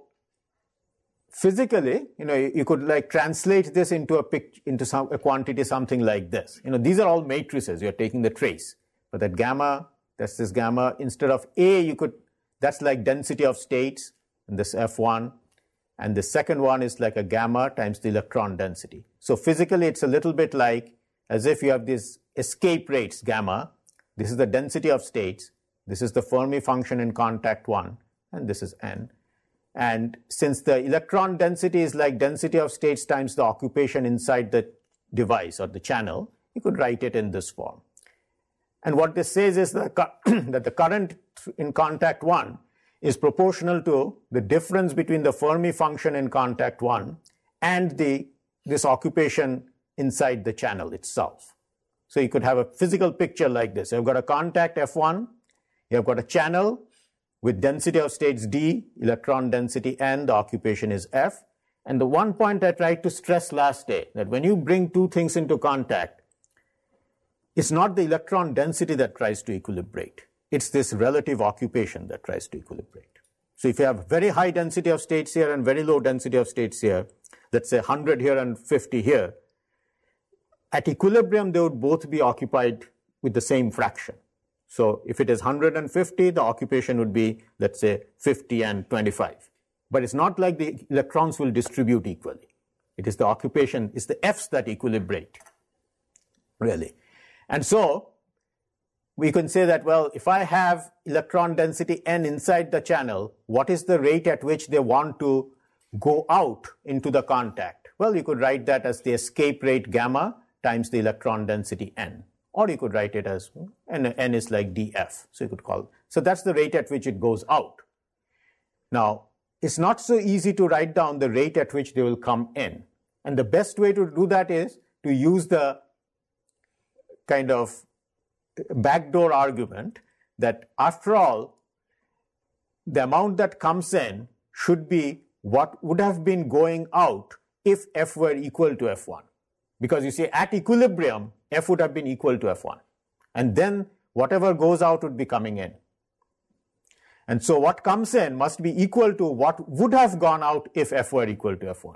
physically, you know, you, you could like translate this into a pic, into some a quantity, something like this. You know, these are all matrices. You're taking the trace, but that gamma, that's this gamma. Instead of A, you could, that's like density of states, and this F one, and the second one is like a gamma times the electron density. So physically, it's a little bit like as if you have these escape rates, gamma. This is the density of states. This is the Fermi function in contact one, and this is N. And since the electron density is like density of states times the occupation inside the device or the channel, you could write it in this form. And what this says is that, that the current in contact one is proportional to the difference between the Fermi function in contact one and the, this occupation inside the channel itself. So you could have a physical picture like this. You've got a contact F one, you've got a channel with density of states D, electron density N, the occupation is F. And the one point I tried to stress last day, that when you bring two things into contact, it's not the electron density that tries to equilibrate. It's this relative occupation that tries to equilibrate. So if you have very high density of states here and very low density of states here, let's say one hundred here and fifty here, at equilibrium, they would both be occupied with the same fraction. So if it is one hundred fifty, the occupation would be, let's say, fifty and twenty-five. But it's not like the electrons will distribute equally. It is the occupation, it's the F's that equilibrate, really. And so we can say that, well, if I have electron density N inside the channel, what is the rate at which they want to go out into the contact? Well, you could write that as the escape rate gamma times the electron density N. Or you could write it as, N, N is like dF, so you could call, so that's the rate at which it goes out. Now, it's not so easy to write down the rate at which they will come in. And the best way to do that is to use the kind of backdoor argument that after all, the amount that comes in should be what would have been going out if F were equal to F one. Because you see, at equilibrium, F would have been equal to F one. And then whatever goes out would be coming in. And so what comes in must be equal to what would have gone out if F were equal to F one.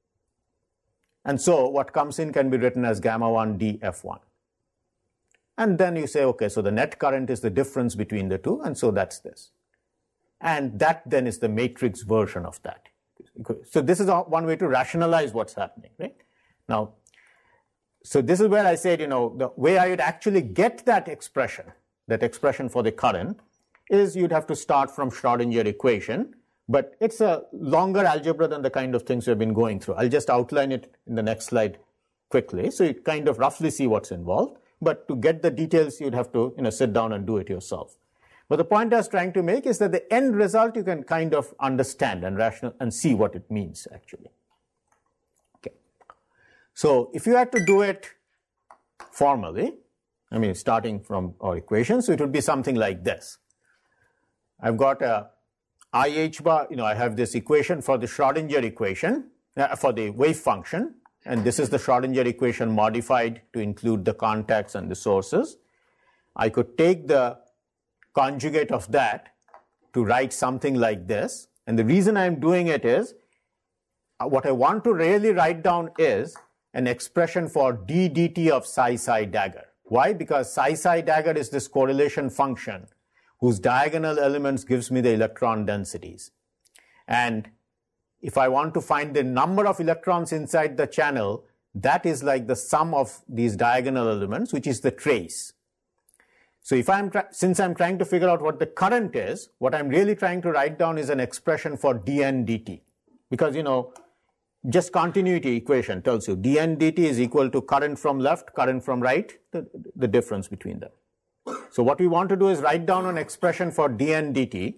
And so what comes in can be written as gamma one d F one. And then you say, okay, so the net current is the difference between the two, and so that's this. And that then is the matrix version of that. So this is one way to rationalize what's happening, right? Now, so this is where I said, you know, the way I would actually get that expression, that expression for the current, is you'd have to start from Schrodinger equation, but it's a longer algebra than the kind of things we've been going through. I'll just outline it in the next slide quickly, so you kind of roughly see what's involved. But to get the details, you'd have to, you know, sit down and do it yourself. But the point I was trying to make is that the end result you can kind of understand and rational and see what it means actually. Okay. So if you had to do it formally, I mean, starting from our equations, so it would be something like this. I've got a I H bar, you know, I have this equation for the Schrodinger equation, uh, for the wave function. And this is the Schrodinger equation modified to include the contacts and the sources. I could take the conjugate of that to write something like this. And the reason I'm doing it is, uh, what I want to really write down is an expression for d dt of psi psi dagger. Why? Because psi psi dagger is this correlation function whose diagonal elements gives me the electron densities. And if I want to find the number of electrons inside the channel, that is like the sum of these diagonal elements, which is the trace. So if I'm since I'm trying to figure out what the current is, what I'm really trying to write down is an expression for dN dt. Because, you know, just continuity equation tells you dN dt is equal to current from left, current from right, the, the difference between them. So what we want to do is write down an expression for dN dt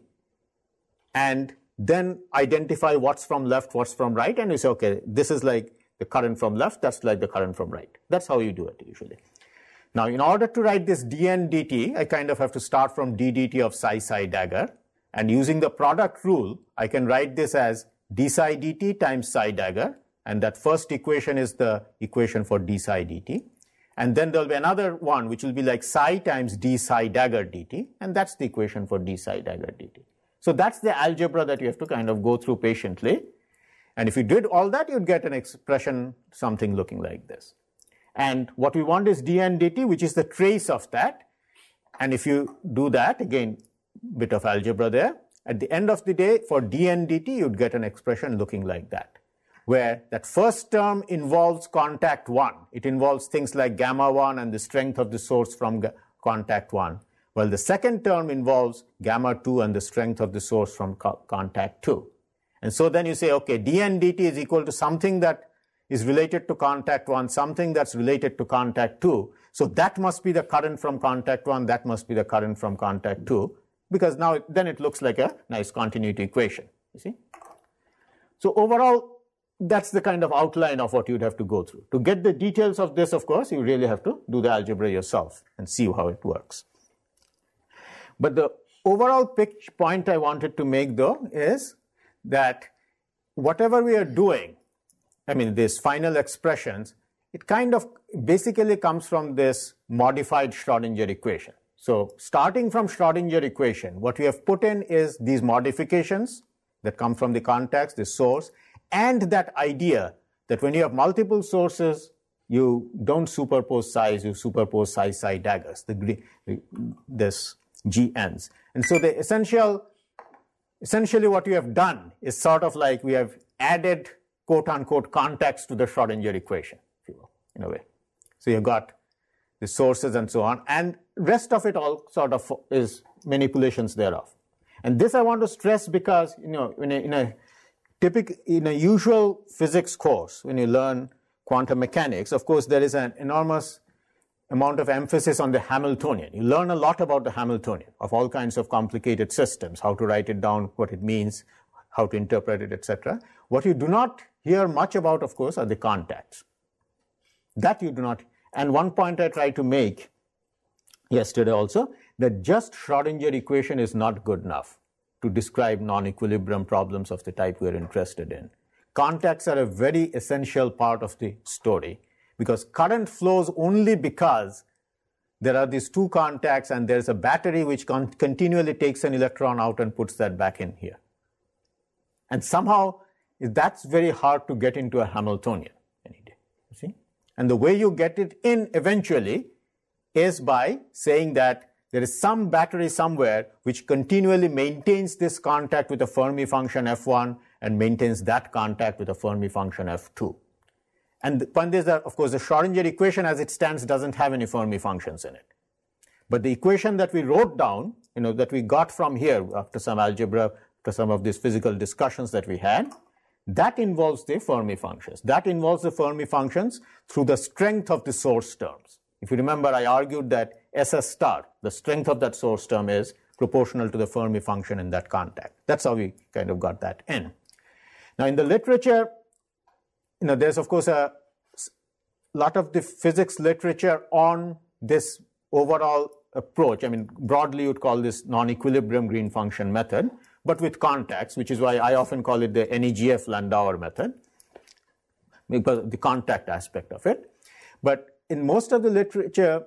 and then identify what's from left, what's from right, and you say, okay, this is like the current from left, that's like the current from right. That's how you do it usually. Now, in order to write this dN dt, I kind of have to start from d dt of psi psi dagger, and using the product rule, I can write this as d psi dt times psi dagger, and that first equation is the equation for d psi dt. And then there'll be another one which will be like psi times d psi dagger dt, and that's the equation for d psi dagger dt. So that's the algebra that you have to kind of go through patiently. And if you did all that, you'd get an expression something looking like this. And what we want is dN dt, which is the trace of that. And if you do that, again, bit of algebra there, at the end of the day, for dN dt, you'd get an expression looking like that, where that first term involves contact one. It involves things like gamma one and the strength of the source from contact one. While the second term involves gamma two and the strength of the source from co contact two. And so then you say, okay, dN dt is equal to something that is related to contact one, something that's related to contact two. So that must be the current from contact one, that must be the current from contact two, because now it, then it looks like a nice continuity equation, you see. So overall, that's the kind of outline of what you'd have to go through. To get the details of this, of course, you really have to do the algebra yourself and see how it works. But the overall pitch point I wanted to make, though, is that whatever we are doing, I mean, these final expressions, it kind of basically comes from this modified Schrodinger equation. So starting from Schrodinger equation, what we have put in is these modifications that come from the contacts, the source, and that idea that when you have multiple sources, you don't superpose psi's, you superpose psi psi daggers, the, this G Ns. And so the essential, essentially what we have done is sort of like we have added quote-unquote contacts to the Schrodinger equation, if you will, in a way. So you've got the sources and so on, and rest of it all sort of is manipulations thereof. And this I want to stress because, you know, in a, in a typical, in a usual physics course, when you learn quantum mechanics, of course, there is an enormous amount of emphasis on the Hamiltonian. You learn a lot about the Hamiltonian of all kinds of complicated systems, how to write it down, what it means, how to interpret it, et cetera. What you do not hear much about, of course, are the contacts. That you do not. And one point I tried to make yesterday also, that just Schrodinger equation is not good enough to describe non-equilibrium problems of the type we are interested in. Contacts are a very essential part of the story because current flows only because there are these two contacts and there's a battery which con continually takes an electron out and puts that back in here. And somehow that's very hard to get into a Hamiltonian any day, you see? And the way you get it in eventually is by saying that there is some battery somewhere which continually maintains this contact with a Fermi function F one and maintains that contact with a Fermi function F two. And the point is that, of course, the Schrodinger equation as it stands doesn't have any Fermi functions in it. But the equation that we wrote down, you know, that we got from here after some algebra, after some of these physical discussions that we had, that involves the Fermi functions. That involves the Fermi functions through the strength of the source terms. If you remember, I argued that S S star, the strength of that source term, is proportional to the Fermi function in that contact. That's how we kind of got that in. Now, in the literature, you know, there's, of course, a lot of the physics literature on this overall approach. I mean, broadly, you'd call this non-equilibrium Green function method, but with contacts, which is why I often call it the N E G F Landauer method, because of the contact aspect of it. But in most of the literature,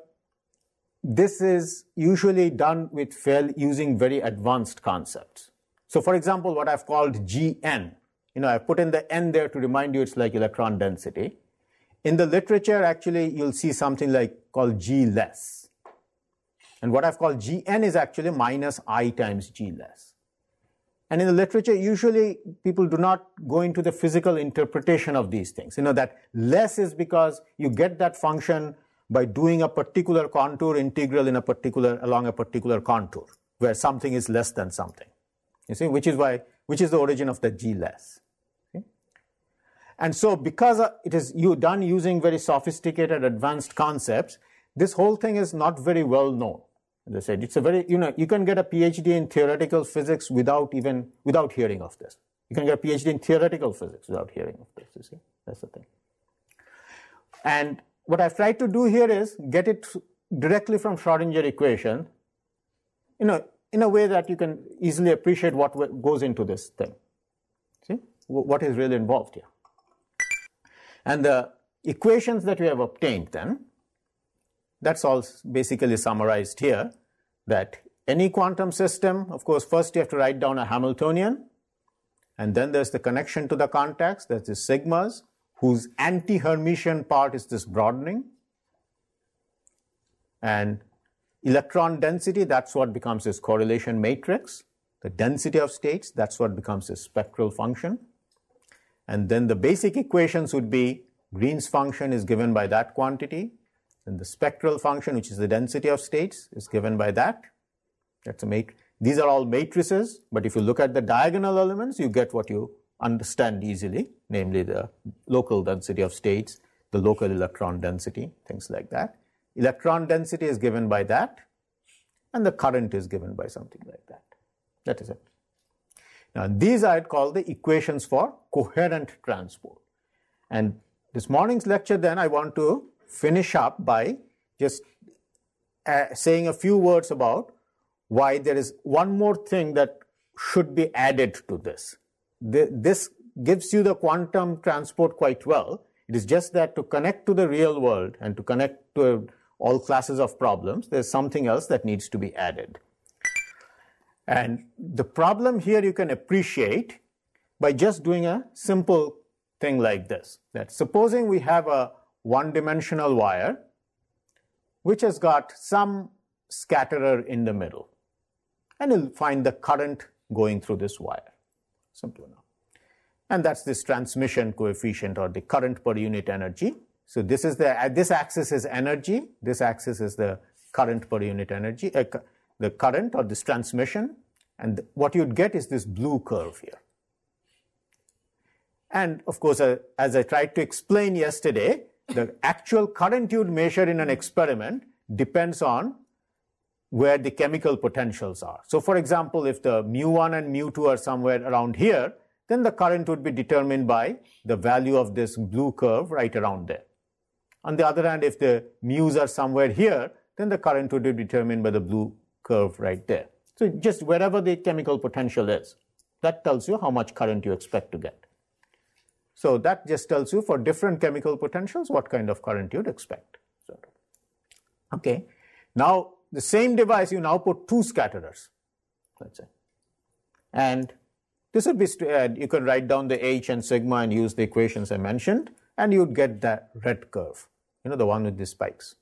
this is usually done with fairly, using very advanced concepts. So, for example, what I've called G N, you know, I put in the N there to remind you it's like electron density. In the literature, actually, you'll see something like called G less. And what I've called G N is actually minus I times G less. And in the literature, usually people do not go into the physical interpretation of these things. You know, that less is because you get that function by doing a particular contour integral in a particular, along a particular contour, where something is less than something. You see, which is why, which is the origin of the G less. Okay? And so because it is you done using very sophisticated advanced concepts, this whole thing is not very well known. As I said, it's a very, you know, you can get a PhD in theoretical physics without even, without hearing of this. You can get a PhD in theoretical physics without hearing of this, you see. That's the thing. And what I've tried to do here is get it directly from Schrodinger equation, you know, in a way that you can easily appreciate what goes into this thing. See, what is really involved here. And the equations that we have obtained then, that's all basically summarized here, that any quantum system, of course, first you have to write down a Hamiltonian, and then there's the connection to the contacts, that's the sigmas, whose anti-Hermitian part is this broadening. And electron density, that's what becomes this correlation matrix. The density of states, that's what becomes this spectral function. And then the basic equations would be Green's function is given by that quantity, and the spectral function, which is the density of states, is given by that. That's a mat- These are all matrices, but if you look at the diagonal elements, you get what you understand easily, namely the local density of states, the local electron density, things like that. Electron density is given by that, and the current is given by something like that. That is it. Now, these I'd call the equations for coherent transport. And this morning's lecture, then, I want to finish up by just uh, saying a few words about why there is one more thing that should be added to this. The, this gives you the quantum transport quite well. It is just that to connect to the real world and to connect to all classes of problems, there's something else that needs to be added. And the problem here you can appreciate by just doing a simple thing like this. That supposing we have a one-dimensional wire which has got some scatterer in the middle, and you'll find the current going through this wire. Simple enough. And that's this transmission coefficient, or the current per unit energy. So this is the, uh, this axis is energy, this axis is the current per unit energy, uh, the current or this transmission, and what you'd get is this blue curve here. And of course, uh, as I tried to explain yesterday, the actual current you'd measure in an experiment depends on where the chemical potentials are. So for example, if the mu one and mu two are somewhere around here, then the current would be determined by the value of this blue curve right around there. On the other hand, if the mu's are somewhere here, then the current would be determined by the blue curve right there. So just wherever the chemical potential is, that tells you how much current you expect to get. So that just tells you for different chemical potentials what kind of current you'd expect. Okay. Now, the same device, you now put two scatterers, let's say. And this would be, uh, you can write down the H and sigma and use the equations I mentioned, and you'd get that red curve, you know, the one with the spikes.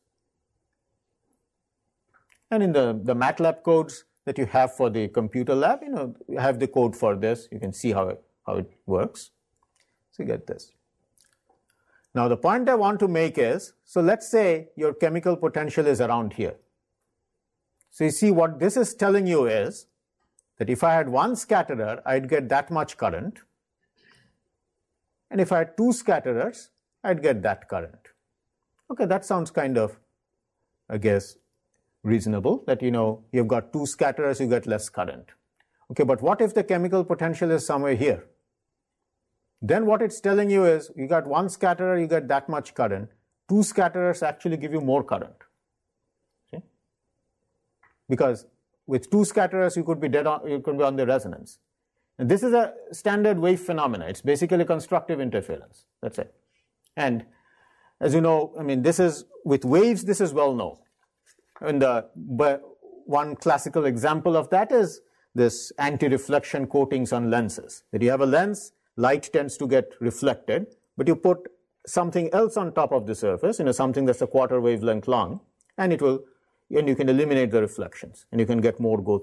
And in the, the MATLAB codes that you have for the computer lab, you know, you have the code for this. You can see how it, how it works. So you get this. Now, the point I want to make is, so let's say your chemical potential is around here. So you see what this is telling you is that if I had one scatterer, I'd get that much current. And if I had two scatterers, I'd get that current. Okay, that sounds kind of, I guess, reasonable, that, you know, you've got two scatterers, you get less current. Okay, but what if the chemical potential is somewhere here? Then what it's telling you is, you got one scatterer, you get that much current. Two scatterers actually give you more current. See? Because with two scatterers, you could be dead on, you could be on the resonance. And this is a standard wave phenomena. It's basically constructive interference. That's it. And as you know, I mean, this is, with waves, this is well known. And the, but one classical example of that is this anti-reflection coatings on lenses. That you have a lens, light tends to get reflected, but you put something else on top of the surface, you know, something that's a quarter wavelength long, and it will, and you can eliminate the reflections, and you can get more go through it.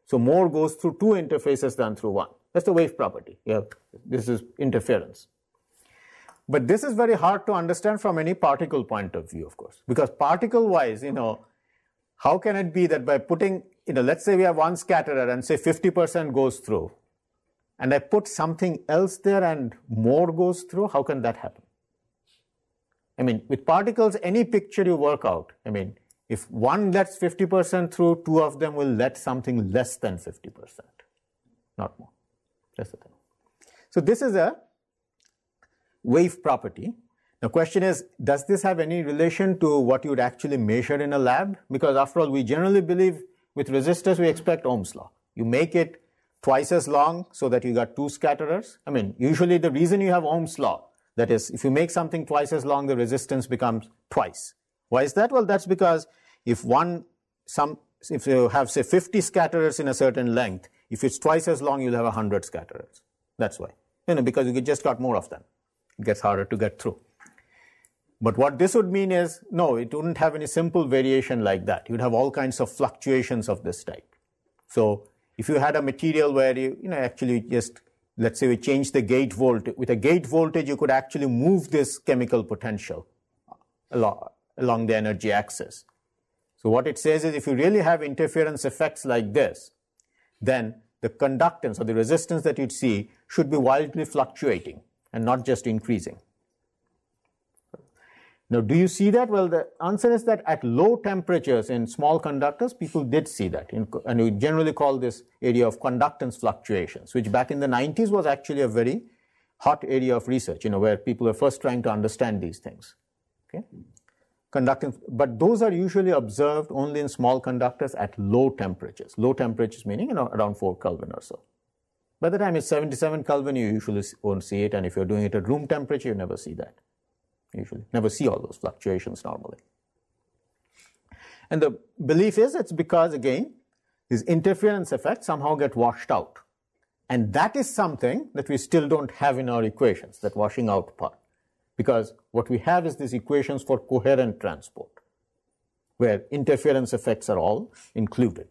So more goes through two interfaces than through one. That's the wave property. Yeah, this is interference. But this is very hard to understand from any particle point of view, of course, because particle-wise, you know, how can it be that by putting, you know, let's say we have one scatterer and say fifty percent goes through, and I put something else there and more goes through, how can that happen? I mean, with particles, any picture you work out, I mean, if one lets fifty percent through, two of them will let something less than fifty percent, not more. That's the thing. So this is a wave property. The question is, does this have any relation to what you would actually measure in a lab? Because after all, we generally believe with resistors, we expect Ohm's law. You make it twice as long so that you got two scatterers. I mean, usually the reason you have Ohm's law, that is, if you make something twice as long, the resistance becomes twice. Why is that? Well, that's because if one, some, if you have, say, fifty scatterers in a certain length, if it's twice as long, you'll have one hundred scatterers. That's why. You know, because you just got more of them. It gets harder to get through. But what this would mean is, no, it wouldn't have any simple variation like that. You'd have all kinds of fluctuations of this type. So if you had a material where you, you know, actually just, let's say we change the gate voltage. With a gate voltage, you could actually move this chemical potential along, along the energy axis. So what it says is if you really have interference effects like this, then the conductance or the resistance that you'd see should be wildly fluctuating and not just increasing. Now, do you see that? Well, the answer is that at low temperatures in small conductors, people did see that. In, and we generally call this area of conductance fluctuations, which back in the nineties was actually a very hot area of research, you know, where people are first trying to understand these things. Okay? Conductance, but those are usually observed only in small conductors at low temperatures. Low temperatures meaning, you know, around four Kelvin or so. By the time it's seventy-seven Kelvin, you usually won't see it. And if you're doing it at room temperature, you never see that. Usually never see all those fluctuations normally. And the belief is it's because, again, these interference effects somehow get washed out. And that is something that we still don't have in our equations, that washing out part. Because what we have is these equations for coherent transport, where interference effects are all included.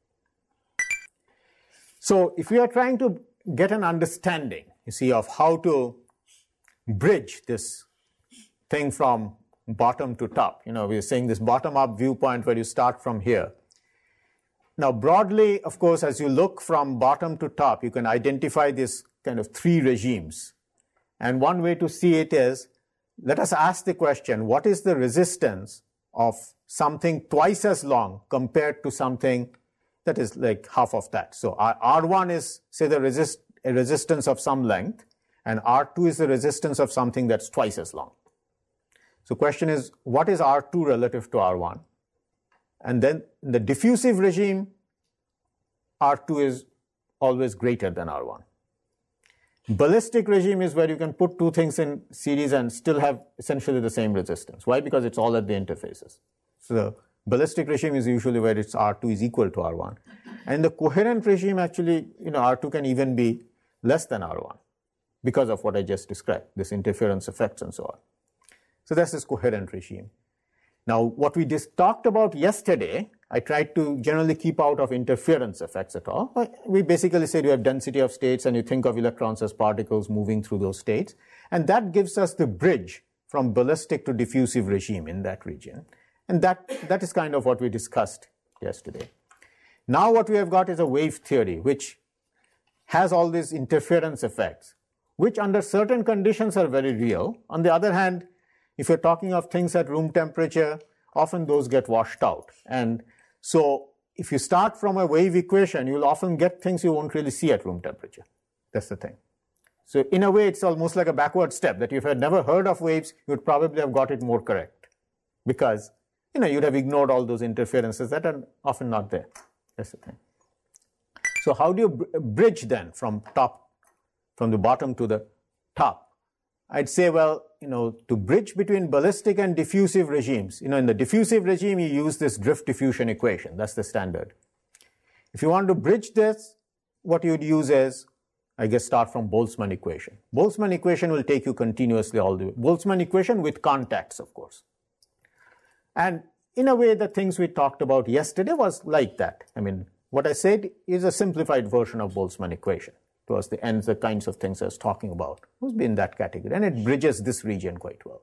So if we are trying to get an understanding, you see, of how to bridge this thing from bottom to top. You know, we're saying this bottom-up viewpoint where you start from here. Now, broadly, of course, as you look from bottom to top, you can identify these kind of three regimes. And one way to see it is, let us ask the question, what is the resistance of something twice as long compared to something that is like half of that? So R one is, say, the resist, a resistance of some length, and R two is the resistance of something that's twice as long. So question is, what is R two relative to R one? And then in the diffusive regime, R two is always greater than R one. Ballistic regime is where you can put two things in series and still have essentially the same resistance. Why? Because it's all at the interfaces. So the ballistic regime is usually where it's R two is equal to R one. And the coherent regime, actually, you know, R two can even be less than R one because of what I just described, this interference effects and so on. So that's this coherent regime. Now, what we just talked about yesterday, I tried to generally keep out of interference effects at all. We basically said you have density of states and you think of electrons as particles moving through those states. And that gives us the bridge from ballistic to diffusive regime in that region. And that, that is kind of what we discussed yesterday. Now what we have got is a wave theory, which has all these interference effects, which under certain conditions are very real. On the other hand, if you're talking of things at room temperature, often those get washed out. And so if you start from a wave equation, you'll often get things you won't really see at room temperature. That's the thing. So in a way, it's almost like a backward step, that if you had never heard of waves, you would probably have got it more correct. Because, you know, you'd have ignored all those interferences that are often not there. That's the thing. So how do you bridge then from top, from the bottom to the top? I'd say, well, you know, to bridge between ballistic and diffusive regimes, you know, in the diffusive regime, you use this drift diffusion equation. That's the standard. If you want to bridge this, what you'd use is, I guess, start from Boltzmann equation. Boltzmann equation will take you continuously all the way. Boltzmann equation with contacts, of course. And in a way, the things we talked about yesterday was like that. I mean, what I said is a simplified version of Boltzmann equation. Towards the ends, the kinds of things I was talking about must be in that category, and it bridges this region quite well.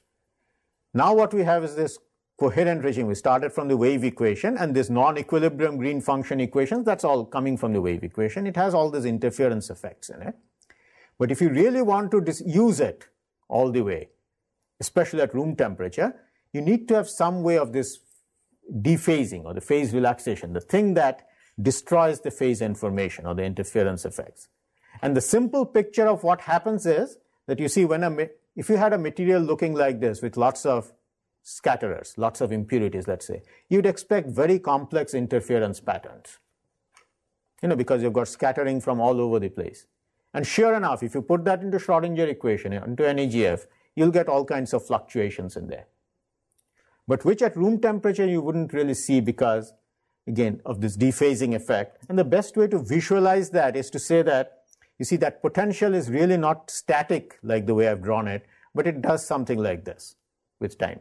Now what we have is this coherent regime. We started from the wave equation, and this non-equilibrium green function equations, that's all coming from the wave equation. It has all these interference effects in it. But if you really want to use it all the way, especially at room temperature, you need to have some way of this dephasing or the phase relaxation, the thing that destroys the phase information or the interference effects. And the simple picture of what happens is that you see when a, if you had a material looking like this with lots of scatterers, lots of impurities, let's say, you'd expect very complex interference patterns, you know, because you've got scattering from all over the place. And sure enough, if you put that into Schrodinger equation, into N E G F, you'll get all kinds of fluctuations in there. But which at room temperature you wouldn't really see because, again, of this dephasing effect. And the best way to visualize that is to say that, you see, that potential is really not static like the way I've drawn it, but it does something like this with time.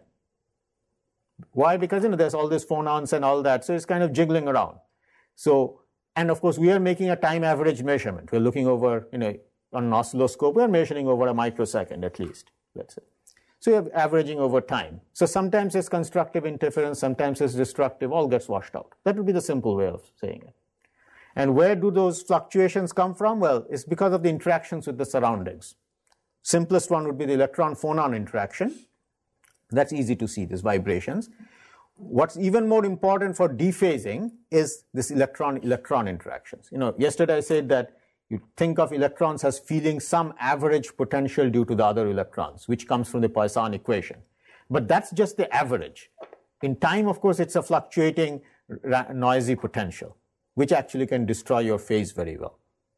Why? Because, you know, there's all these phonons and all that, so it's kind of jiggling around. So, and of course, we are making a time average measurement. We're looking over, you know, on an oscilloscope, we're measuring over a microsecond at least, let's say. So you're averaging over time. So sometimes it's constructive interference, sometimes it's destructive, all gets washed out. That would be the simple way of saying it. And where do those fluctuations come from? Well, it's because of the interactions with the surroundings. Simplest one would be the electron-phonon interaction. That's easy to see, these vibrations. What's even more important for dephasing is this electron-electron interactions. You know, yesterday I said that you think of electrons as feeling some average potential due to the other electrons, which comes from the Poisson equation. But that's just the average. In time, of course, it's a fluctuating, noisy potential, which actually can destroy your phase very well.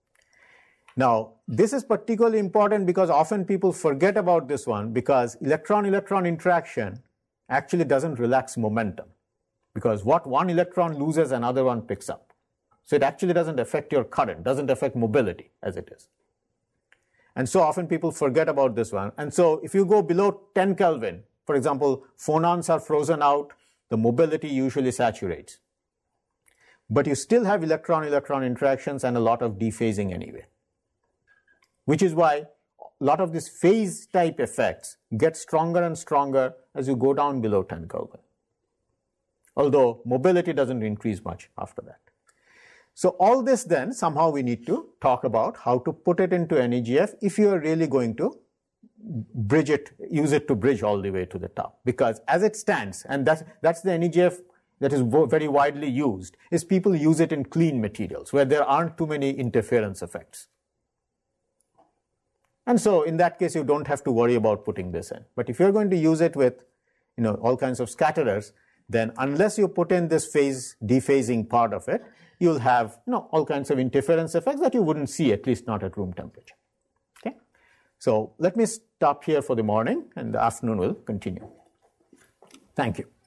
Now, this is particularly important because often people forget about this one because electron-electron interaction actually doesn't relax momentum. Because what one electron loses, another one picks up. So it actually doesn't affect your current, doesn't affect mobility as it is. And so often people forget about this one. And so if you go below ten Kelvin, for example, phonons are frozen out, the mobility usually saturates. But you still have electron-electron interactions and a lot of dephasing anyway. Which is why a lot of these phase type effects get stronger and stronger as you go down below ten Kelvin. Although mobility doesn't increase much after that. So all this then, somehow we need to talk about how to put it into N E G F if you are really going to bridge it, use it to bridge all the way to the top. Because as it stands, and that's, that's the N E G F that is very widely used, is people use it in clean materials where there aren't too many interference effects. And so in that case, you don't have to worry about putting this in. But if you're going to use it with, you know, all kinds of scatterers, then unless you put in this phase dephasing part of it, you'll have, you know, all kinds of interference effects that you wouldn't see, at least not at room temperature. Okay? So let me stop here for the morning, and the afternoon will continue. Thank you.